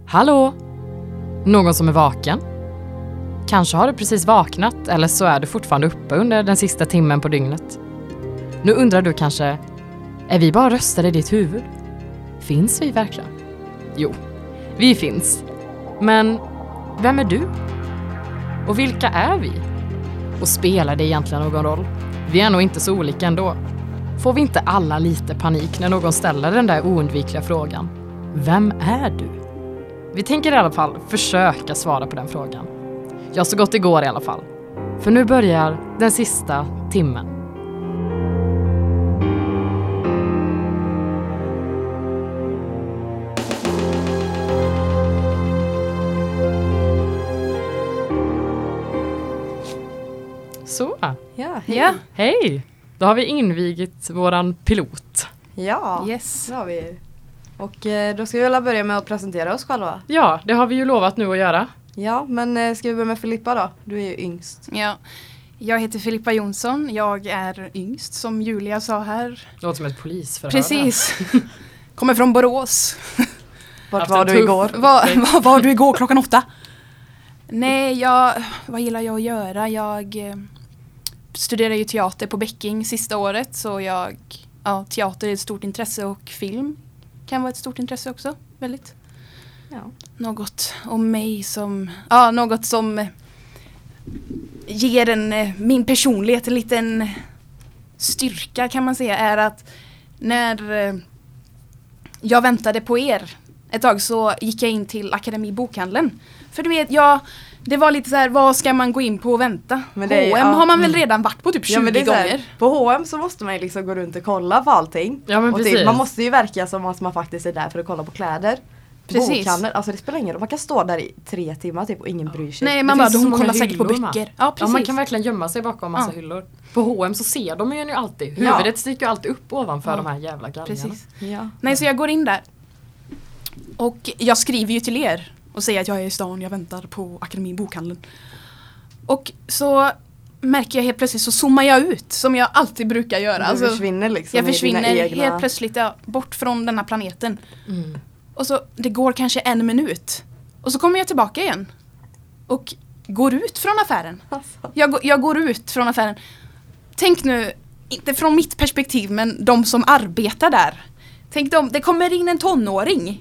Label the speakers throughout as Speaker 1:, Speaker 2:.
Speaker 1: Hallå? Någon som är vaken? Kanske har du precis vaknat eller så är du fortfarande uppe under den sista timmen på dygnet. Nu undrar du kanske, är vi bara röster i ditt huvud? Finns vi verkligen? Jo, vi finns. Men vem är du? Och vilka är vi? Och spelar det egentligen någon roll? Vi är nog inte så olika ändå. Får vi inte alla lite panik när någon ställer den där oundvikliga frågan? Vem är du? Vi tänker i alla fall försöka svara på den frågan. Ja, så gott det går i alla fall. För nu börjar den sista timmen. Så.
Speaker 2: Ja, hej.
Speaker 3: Ja.
Speaker 1: Hej! Då har vi invigit våran pilot.
Speaker 2: Ja,
Speaker 3: Yes.
Speaker 2: det har vi. Och då ska vi väl börja med att presentera oss själva.
Speaker 1: Ja, det har vi ju lovat nu att göra.
Speaker 2: Ja, men ska vi börja med Filippa då? Du är ju yngst.
Speaker 3: Ja. Jag heter Filippa Jonsson. Jag är yngst, som Julia sa här.
Speaker 1: Det låter som ett polisförhör.
Speaker 3: Precis. Kommer från Borås.
Speaker 2: Vart
Speaker 1: Haft
Speaker 2: var
Speaker 1: en
Speaker 2: du
Speaker 1: tuff-
Speaker 2: igår?
Speaker 3: Vad var du igår klockan 8? Nej, vad gillar jag att göra? Jag studerar ju teater på Bäcking sista året. Så teater är ett stort intresse och film kan vara ett stort intresse också. Väldigt.
Speaker 2: Ja.
Speaker 3: Något om mig som... något som ger min personlighet en liten styrka kan man säga. Är att när jag väntade på er ett tag så gick jag in till Akademi Bokhandeln. För du vet, det var lite så här, vad ska man gå in på och vänta?
Speaker 2: Men det är-
Speaker 3: H&M har man väl redan varit på typ 20
Speaker 2: men det är så här,
Speaker 3: gånger.
Speaker 2: på H&M så måste man ju liksom gå runt och kolla på allting.
Speaker 1: Ja, men
Speaker 2: och
Speaker 1: precis.
Speaker 2: man måste ju verka som att man faktiskt är där för att kolla på kläder.
Speaker 3: Precis.
Speaker 2: Bokhandeln, alltså det spelar ingen roll. Man kan stå där i 3 timmar typ och ingen bryr sig.
Speaker 3: Nej,
Speaker 1: Det
Speaker 3: man bara,
Speaker 1: finns så
Speaker 3: de
Speaker 1: många
Speaker 3: kollar säkert på
Speaker 1: hyllor med.
Speaker 3: böcker. Ja, precis.
Speaker 1: Ja, man kan verkligen gömma sig bakom massa
Speaker 3: Ja.
Speaker 1: hyllor. På H&M så ser de ju alltid.
Speaker 2: Ja.
Speaker 1: Huvudet sticker ju alltid upp ovanför
Speaker 3: Ja.
Speaker 1: de här jävla galgarna.
Speaker 3: Precis.
Speaker 2: Ja.
Speaker 3: Nej, så jag går in där. Och jag skriver ju till er och säger att jag är i stan, jag väntar på Akademin Bokhandeln. Och så märker jag helt plötsligt så zoomar jag ut som jag alltid brukar göra.
Speaker 2: Du
Speaker 3: Alltså,
Speaker 2: försvinner liksom
Speaker 3: jag
Speaker 2: i dina
Speaker 3: försvinner
Speaker 2: egna...
Speaker 3: helt plötsligt bort från denna planeten.
Speaker 1: Mm.
Speaker 3: Och så det går kanske 1 minut. Och så kommer jag tillbaka igen. Och går ut från affären.
Speaker 2: Alltså.
Speaker 3: Jag går ut från affären. Tänk nu, inte från mitt perspektiv, men de som arbetar där. Tänk det kommer in en tonåring.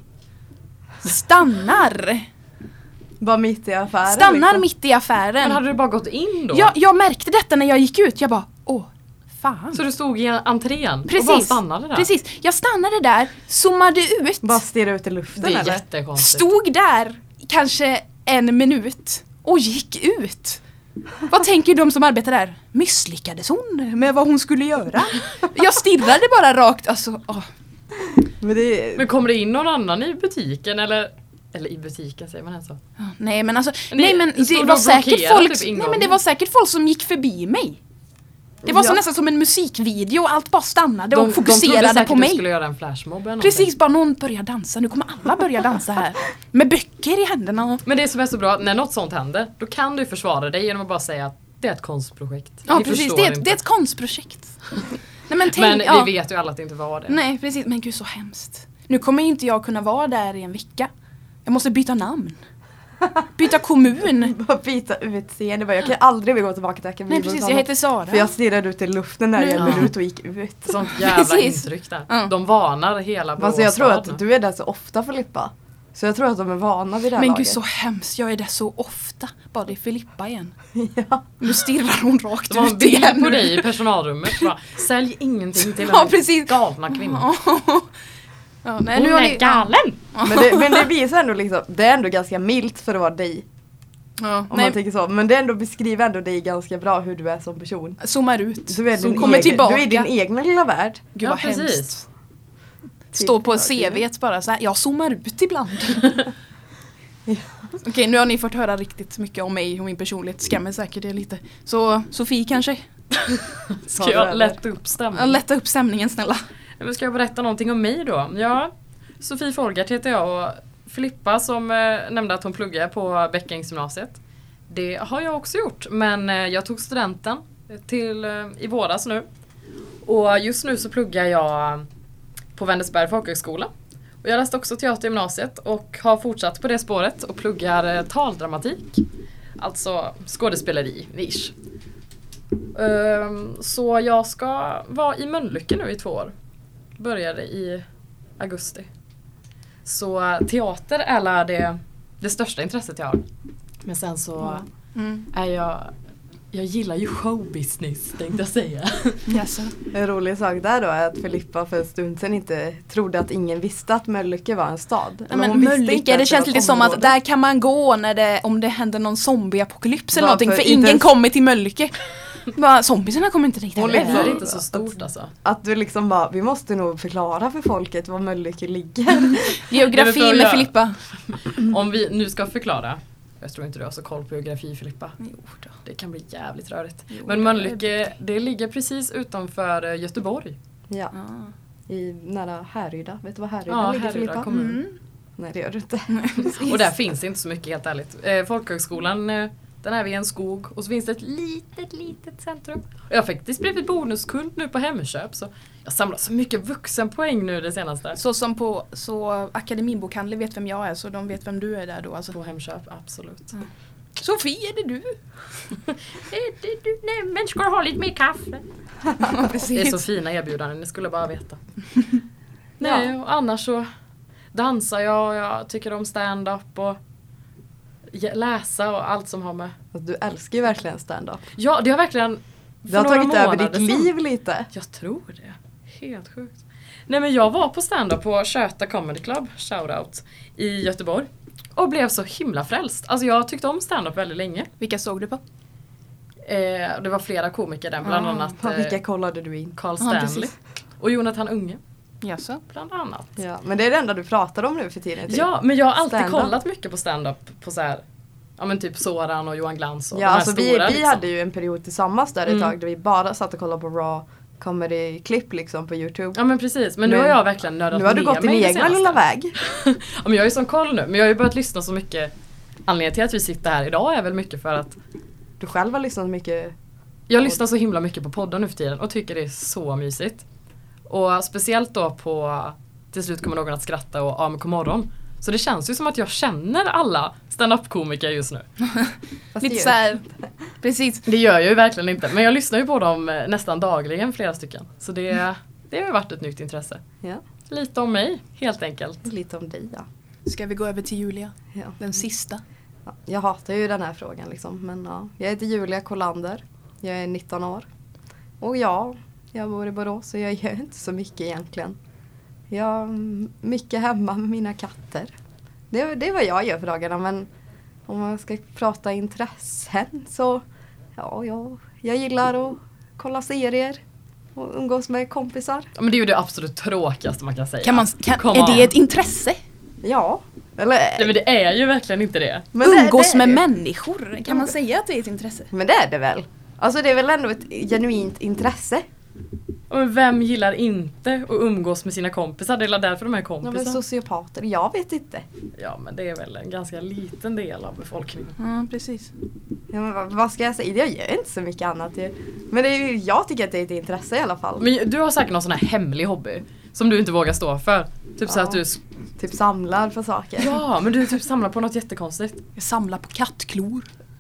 Speaker 3: Stannar
Speaker 2: Bara mitt i affären liksom.
Speaker 3: mitt i affären.
Speaker 1: Men hade du bara gått in då?
Speaker 3: Jag märkte detta när jag gick ut. Jag bara, fan.
Speaker 1: Så du stod i entrén och bara
Speaker 3: Precis,
Speaker 1: stannade där?
Speaker 3: precis. Jag stannade där, zoomade ut.
Speaker 2: Bara stirra ut i luften
Speaker 1: Det är
Speaker 2: eller?
Speaker 1: jättekonstigt.
Speaker 3: Stod där kanske 1 minut och gick ut. Vad tänker de som arbetar där? Misslyckades hon med vad hon skulle göra? Jag stirrade bara rakt. Alltså,
Speaker 2: Men det är...
Speaker 1: Men kommer det in någon annan i butiken eller i butiken säger man ens så?
Speaker 3: nej men alltså,
Speaker 1: Men det stod
Speaker 3: det var
Speaker 1: och
Speaker 3: säkert
Speaker 1: blockerade
Speaker 3: folk.
Speaker 1: typ
Speaker 3: Nej
Speaker 1: ingången.
Speaker 3: men det var säkert folk som gick förbi mig. Det var så nästan som en musikvideo och allt bara stannade och
Speaker 1: De trodde
Speaker 3: fokuserade
Speaker 1: säkert
Speaker 3: på
Speaker 1: du
Speaker 3: mig.
Speaker 1: skulle göra en flashmob eller
Speaker 3: Precis, bara någon börjar dansa. Nu kommer alla börja dansa här. Med böcker i händerna. Och...
Speaker 1: Men det som är så bra, när något sånt händer, då kan du försvara dig genom att bara säga att det är ett konstprojekt.
Speaker 3: Ja
Speaker 1: Ni
Speaker 3: precis,
Speaker 1: förstår
Speaker 3: det
Speaker 1: inte.
Speaker 3: är ett konstprojekt. Nej, men tänk,
Speaker 1: Men
Speaker 3: ja.
Speaker 1: vi vet ju alla att det inte var det.
Speaker 3: Nej precis, men gud så hemskt. Nu kommer inte jag kunna vara där i en vecka. Jag måste byta namn. Byta kommun.
Speaker 2: Bara byta utseende. Jag kan aldrig gå tillbaka till Akademin.
Speaker 3: Nej precis, jag heter Sara.
Speaker 2: För jag stirrade ut i luften där i en
Speaker 1: Ja.
Speaker 2: minut och gick ut.
Speaker 1: Sånt jävla
Speaker 3: Precis.
Speaker 1: intryck där.
Speaker 3: Ja.
Speaker 1: De varnar hela
Speaker 2: Alltså jag tror
Speaker 1: Boråsstaden.
Speaker 2: att du är där så ofta Filippa. Så jag tror att de är vana vid det här
Speaker 3: Men
Speaker 2: laget.
Speaker 3: gud så hemskt, jag är där så ofta. Bara det är Filippa igen.
Speaker 2: Ja.
Speaker 3: Nu stirrar hon rakt
Speaker 1: Det var en
Speaker 3: ut
Speaker 1: bild
Speaker 3: igen.
Speaker 1: på dig i personalrummet. Bara, sälj ingenting till
Speaker 3: Ja
Speaker 1: den
Speaker 3: precis.
Speaker 1: galna kvinnan.
Speaker 3: Ja, nej,
Speaker 1: Hon
Speaker 3: nu har
Speaker 1: är
Speaker 3: ni...
Speaker 1: galen!
Speaker 2: Men det visar ändå liksom, det är ändå ganska milt för att vara dig.
Speaker 3: Ja,
Speaker 2: Om
Speaker 3: nej,
Speaker 2: man tänker så. Men det ändå beskriver ändå dig ganska bra hur du är som person.
Speaker 3: zoomar ut.
Speaker 2: Du är,
Speaker 3: Som kommer tillbaka.
Speaker 2: Du är din egna lilla värld.
Speaker 3: Gud
Speaker 1: Ja,
Speaker 3: vad
Speaker 1: precis.
Speaker 3: hemskt. Stå på CV:t bara så här. Jag zoomar ut ibland. Okej, nu har ni fått höra riktigt mycket om mig och min personlighet. Skrämmer säkert det lite. Så Sofie kanske?
Speaker 1: Ska jag lätta upp
Speaker 3: Ja,
Speaker 1: stämningen?
Speaker 3: lätta upp stämningen snälla.
Speaker 1: Men ska jag berätta någonting om mig då? Ja, Sofie Folgart heter jag och Filippa som nämnde att hon pluggar på Bäckingsgymnasiet. Det har jag också gjort, men jag tog studenten i våras nu. Och just nu så pluggar jag på Vänersberg folkhögskola. Och jag läste också teater i gymnasiet och har fortsatt på det spåret och pluggar taldramatik. Alltså skådespeleri, vish. Så jag ska vara i Mölnlycke nu i 2 år. Började i augusti. Så teater är det största intresset jag har. Men sen så är jag gillar ju showbusiness, tänkte jag säga.
Speaker 3: Yes.
Speaker 2: En rolig sak där då är att Filippa för en stund sedan inte trodde att ingen visste att Mölnlycke var en stad.
Speaker 3: Ja, men Mölnlycke, det känns lite som att där kan man gå om det händer någon zombieapokalyps eller någonting, för ingen kommer till Mölnlycke. Zombiesarna kommer inte riktigt.
Speaker 1: Det är inte så stort alltså.
Speaker 2: Att du liksom bara, vi måste nog förklara för folket var Mölnlycke ligger.
Speaker 3: Geografi med Filippa.
Speaker 1: Om vi nu ska förklara. Jag tror inte du har så koll på geografi, Filippa.
Speaker 3: Jo då.
Speaker 1: Det kan bli jävligt rörigt. Men Mölnlycke, det ligger precis utanför Göteborg.
Speaker 2: Ja. Nära Härryda. Vet du vad Härryda ligger,
Speaker 1: Härryda
Speaker 2: Filippa?
Speaker 1: kommun.
Speaker 2: Nej, det gör du inte.
Speaker 1: Och där finns inte så mycket, helt ärligt. Folkhögskolan, den är vid en skog. Och så finns det ett litet centrum. Och jag har faktiskt blivit bonuskult nu på Hemköp. Så jag samlar så mycket vuxenpoäng nu det senaste.
Speaker 3: Så Akademibokhandel vet vem jag är, så de vet vem du är där då. Alltså.
Speaker 1: På Hemköp, absolut.
Speaker 3: Mm. Sofie, är det du?
Speaker 1: Nej, men ska du ha lite mer kaffe?
Speaker 3: Ja, precis.
Speaker 1: Det är så fina erbjudanden, ni skulle bara veta. Nej, och annars så dansar jag och jag tycker om stand-up och läsa och allt som har med.
Speaker 2: Alltså, du älskar ju verkligen stand-up.
Speaker 1: Ja, det har verkligen
Speaker 2: Det har tagit över ditt liv lite.
Speaker 1: Jag tror det. Helt sjukt. Nej, men jag var på stand-up på Köta Comedy Club, shoutout, i Göteborg. Och blev så himla frälst. Alltså jag tyckte om stand-up väldigt länge.
Speaker 3: Vilka såg du på?
Speaker 1: Det var flera komiker där, bland annat
Speaker 2: vilka kollade du in?
Speaker 1: Carl Stanley och Jonathan Unge.
Speaker 3: Jaså?
Speaker 1: Bland annat.
Speaker 2: Ja, men det är det enda du pratar om nu för tiden. Typ.
Speaker 1: Ja, men jag har alltid
Speaker 2: Stand-up.
Speaker 1: kollat mycket på stand-up på så här, ja men typ Soran och Johan Glans och
Speaker 2: Ja,
Speaker 1: de här
Speaker 2: alltså
Speaker 1: stora,
Speaker 2: vi
Speaker 1: liksom.
Speaker 2: hade ju en period tillsammans där ett tag där vi bara satt och kollade på raw comedy-klipp liksom på YouTube.
Speaker 1: Ja men precis, men nu har jag verkligen nördat
Speaker 2: Nu har du
Speaker 1: ner
Speaker 2: gått din
Speaker 1: mig det
Speaker 2: egna
Speaker 1: senaste.
Speaker 2: lilla väg.
Speaker 1: Ja, men jag är ju som koll nu, men jag har ju börjat lyssna så mycket. Anledningen till att vi sitter här idag är väl mycket för att
Speaker 2: Du själv har lyssnat mycket.
Speaker 1: jag lyssnar så himla mycket på poddar nu för tiden och tycker det är så mysigt. Och speciellt då på Till slut kommer någon att skratta och AMK morgon. Så det känns ju som att jag känner alla stand-up-komiker just nu.
Speaker 3: Lite så här, precis.
Speaker 1: Det gör jag ju verkligen inte, men jag lyssnar ju på dem nästan dagligen, flera stycken. Så det har ju varit ett nytt intresse.
Speaker 2: Ja,
Speaker 1: Lite om mig, helt enkelt.
Speaker 2: lite om dig, ja.
Speaker 3: Ska vi gå över till Julia?
Speaker 2: Ja.
Speaker 3: Den sista.
Speaker 2: Ja, jag hatar ju den här frågan liksom, men ja. Jag heter Julia Kolander. Jag är 19 år. Och ja, jag bor i Borås så jag gör inte så mycket egentligen. Jag är mycket hemma med mina katter. Det är vad jag gör för dagarna, men om man ska prata intressen så ja, jag gillar att kolla serier och umgås med kompisar.
Speaker 1: Ja, men det är ju det absolut tråkigaste man kan säga.
Speaker 3: Är det ett intresse?
Speaker 2: Ja, eller...
Speaker 1: Nej, men det är ju verkligen inte det.
Speaker 2: Men
Speaker 3: Umgås
Speaker 2: det är
Speaker 3: med
Speaker 2: det.
Speaker 3: människor? Kan man säga att det är ett intresse?
Speaker 2: Men det är det väl? Alltså det är väl ändå ett genuint intresse.
Speaker 1: Och vem gillar inte att umgås med sina kompisar? Det är därför de är
Speaker 2: Ja,
Speaker 1: kompisar.
Speaker 2: men sociopater, jag vet inte.
Speaker 1: Ja, men det är väl en ganska liten del av befolkningen.
Speaker 3: Ja, precis.
Speaker 2: Ja, men vad ska jag säga? Jag gör inte så mycket annat. Men det är ju, jag tycker att det är ett intresse i alla fall.
Speaker 1: Men du har säkert någon sån här hemlig hobby som du inte vågar stå för. Typ så att du...
Speaker 2: Typ samlar på saker.
Speaker 1: Ja, men du typ samlar på något jättekonstigt.
Speaker 3: Jag samlar på kattklor.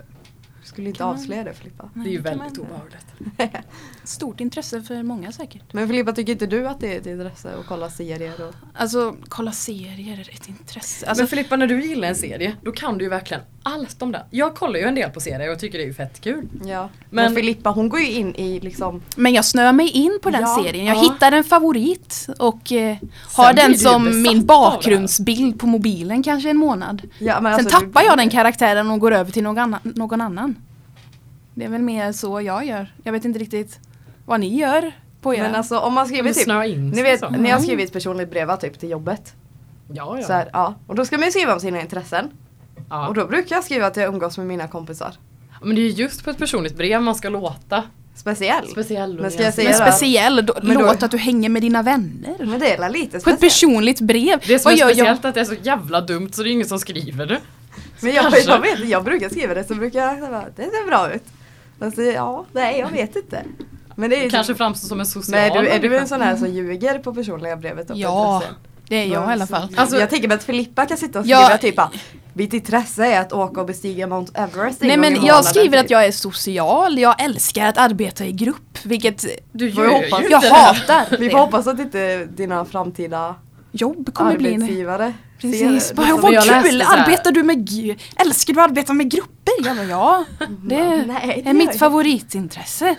Speaker 2: Skulle inte avslöja det, Filippa.
Speaker 1: Det är ju
Speaker 3: Nej, kan
Speaker 1: väldigt
Speaker 3: man-
Speaker 1: obehagligt.
Speaker 3: Stort intresse för många säkert.
Speaker 2: Men Filippa, tycker inte du att det är ett intresse att kolla serier? Och...
Speaker 3: Alltså, kolla serier är ett intresse. Alltså,
Speaker 1: Men Filippa, när du gillar en serie, då kan du ju verkligen allt om det. Jag kollar ju en del på serier och tycker det är ju fett kul.
Speaker 2: Ja.
Speaker 1: Men-
Speaker 2: Men Filippa, hon går ju in i liksom...
Speaker 3: men jag snör mig in på den
Speaker 2: Ja,
Speaker 3: serien. Jag
Speaker 2: ja.
Speaker 3: hittar en favorit och har
Speaker 1: blir
Speaker 3: den
Speaker 1: du
Speaker 3: som
Speaker 1: besatt
Speaker 3: min
Speaker 1: av
Speaker 3: bakgrundsbild på mobilen kanske en månad.
Speaker 2: Ja, men
Speaker 3: Sen
Speaker 2: alltså,
Speaker 3: tappar jag den karaktären och går över till någon annan. Det är väl mer så jag gör. Jag vet inte riktigt vad ni gör på er.
Speaker 2: Men alltså om man skriver typ...
Speaker 1: Snöa in
Speaker 2: Ni
Speaker 1: sig
Speaker 2: vet,
Speaker 1: så.
Speaker 2: ni har skrivit personligt brev typ till jobbet.
Speaker 1: Ja, ja.
Speaker 2: Så här, ja. Och då ska man ju skriva om sina intressen.
Speaker 1: Ja.
Speaker 2: Och då brukar jag skriva att jag umgås med mina kompisar.
Speaker 1: Men det är ju just på ett personligt brev man ska låta
Speaker 2: Speciell.
Speaker 1: speciell.
Speaker 2: Men ska jag
Speaker 1: och
Speaker 2: säga
Speaker 3: men
Speaker 2: det?
Speaker 3: speciell,
Speaker 2: Men då-
Speaker 3: låt att du hänger med dina vänner.
Speaker 2: Men det är lite
Speaker 3: På ett
Speaker 2: speciellt.
Speaker 3: personligt brev.
Speaker 1: Det som
Speaker 3: Vad
Speaker 1: är
Speaker 3: gör jag?
Speaker 1: speciellt att det är så jävla dumt så det är ingen som skriver det.
Speaker 2: Men jag brukar skriva det så brukar jag säga, det ser bra ut. Alltså, ja, nej jag vet inte. Men det är ju
Speaker 1: Kanske framstår som en social
Speaker 2: men är du
Speaker 1: människa.
Speaker 2: en sån här som ljuger på personliga brevet? Och på
Speaker 3: Ja.
Speaker 2: intressen?
Speaker 3: Det är jag i alla fall.
Speaker 2: Alltså, jag tänker att Filippa kan sitta och skriva typ mitt intresse är att åka och bestiga Mount Everest.
Speaker 3: Nej, men jag skriver att jag är social. Jag älskar att arbeta i grupp. Vilket jag hatar.
Speaker 2: Vi får hoppas att inte dina framtida
Speaker 3: jobb kommer bli
Speaker 2: arbetsgivare.
Speaker 3: Precis. Vad kul! Arbetar du med älskar du att arbeta med grupper? Ja, det är mitt favoritintresse.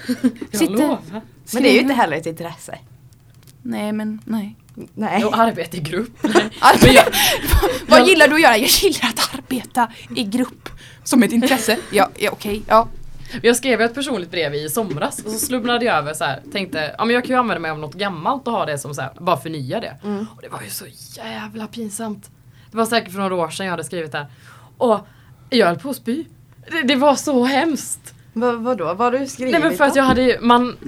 Speaker 2: Men det är ju inte heller ett intresse.
Speaker 3: Nej.
Speaker 1: Jo, arbeta i grupp.
Speaker 3: Vad gillar du att göra? Jag gillar att arbeta i grupp som ett intresse. Ja, okej.
Speaker 1: Jag skrev ett personligt brev i somras och så slumnade jag över så här, tänkte, men jag kan ju använda mig av något gammalt och ha det som så här, bara förnya det. Och det var ju så jävla pinsamt. Det var säkert för några år sedan jag hade skrivit det här. Och jag höll på att spy. Det var så hemskt.
Speaker 2: Vadå? Vad har du skrivit?
Speaker 1: Nej, men för att jag hade,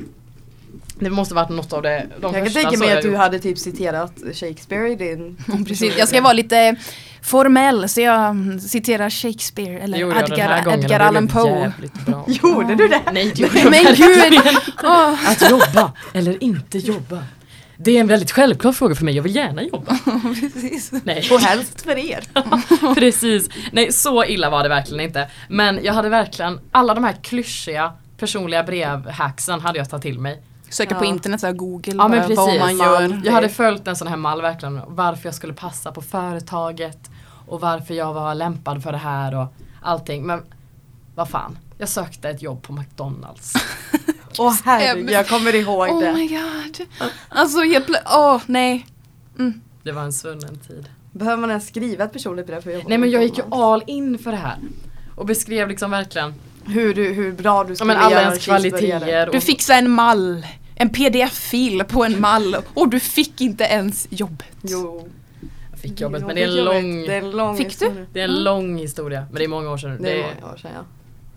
Speaker 1: det måste varit något av det.
Speaker 2: Jag kan tänka mig att du hade typ citerat Shakespeare i din...
Speaker 3: Precis, jag ska vara lite formell så jag citerar Shakespeare eller Edgar Allan Poe.
Speaker 2: Gjorde du det?
Speaker 1: Nej,
Speaker 3: men gud!
Speaker 1: Att jobba eller inte jobba. Det är en väldigt självklar fråga för mig. Jag vill gärna jobba.
Speaker 3: Precis.
Speaker 1: Nej.
Speaker 2: Och helst för er.
Speaker 1: Precis. Nej, så illa var det verkligen inte. Men jag hade verkligen alla de här klyschiga personliga brevhacksen hade jag tagit till mig.
Speaker 3: Söka på internet, så här Google,
Speaker 1: ja, men precis.
Speaker 3: Vad man gör.
Speaker 1: Jag hade följt en sån här mall verkligen. Varför jag skulle passa på företaget. Och varför jag var lämpad för det här och allting. Men vad fan. Jag sökte ett jobb på McDonalds.
Speaker 2: Herregud, jag kommer ihåg det.
Speaker 3: Oh my god. Alltså, nej.
Speaker 1: Det var en svunnen tid.
Speaker 2: Behöver man ens skriva ett personligt brev för att jobba?
Speaker 1: Nej, men jag gick ju all in för det här. Och beskrev liksom verkligen
Speaker 2: hur bra du skulle
Speaker 1: alla
Speaker 2: göra
Speaker 1: ens kvaliteter.
Speaker 3: Du fixade en mall. En pdf-fil på en mall. Och du fick inte ens jobbet.
Speaker 2: Jo.
Speaker 1: Jag fick jobbet, men det är en lång
Speaker 3: Fick
Speaker 2: historia.
Speaker 3: du?
Speaker 1: Det är en lång historia. Men det är många år sedan.
Speaker 2: Det är många år sedan, ja.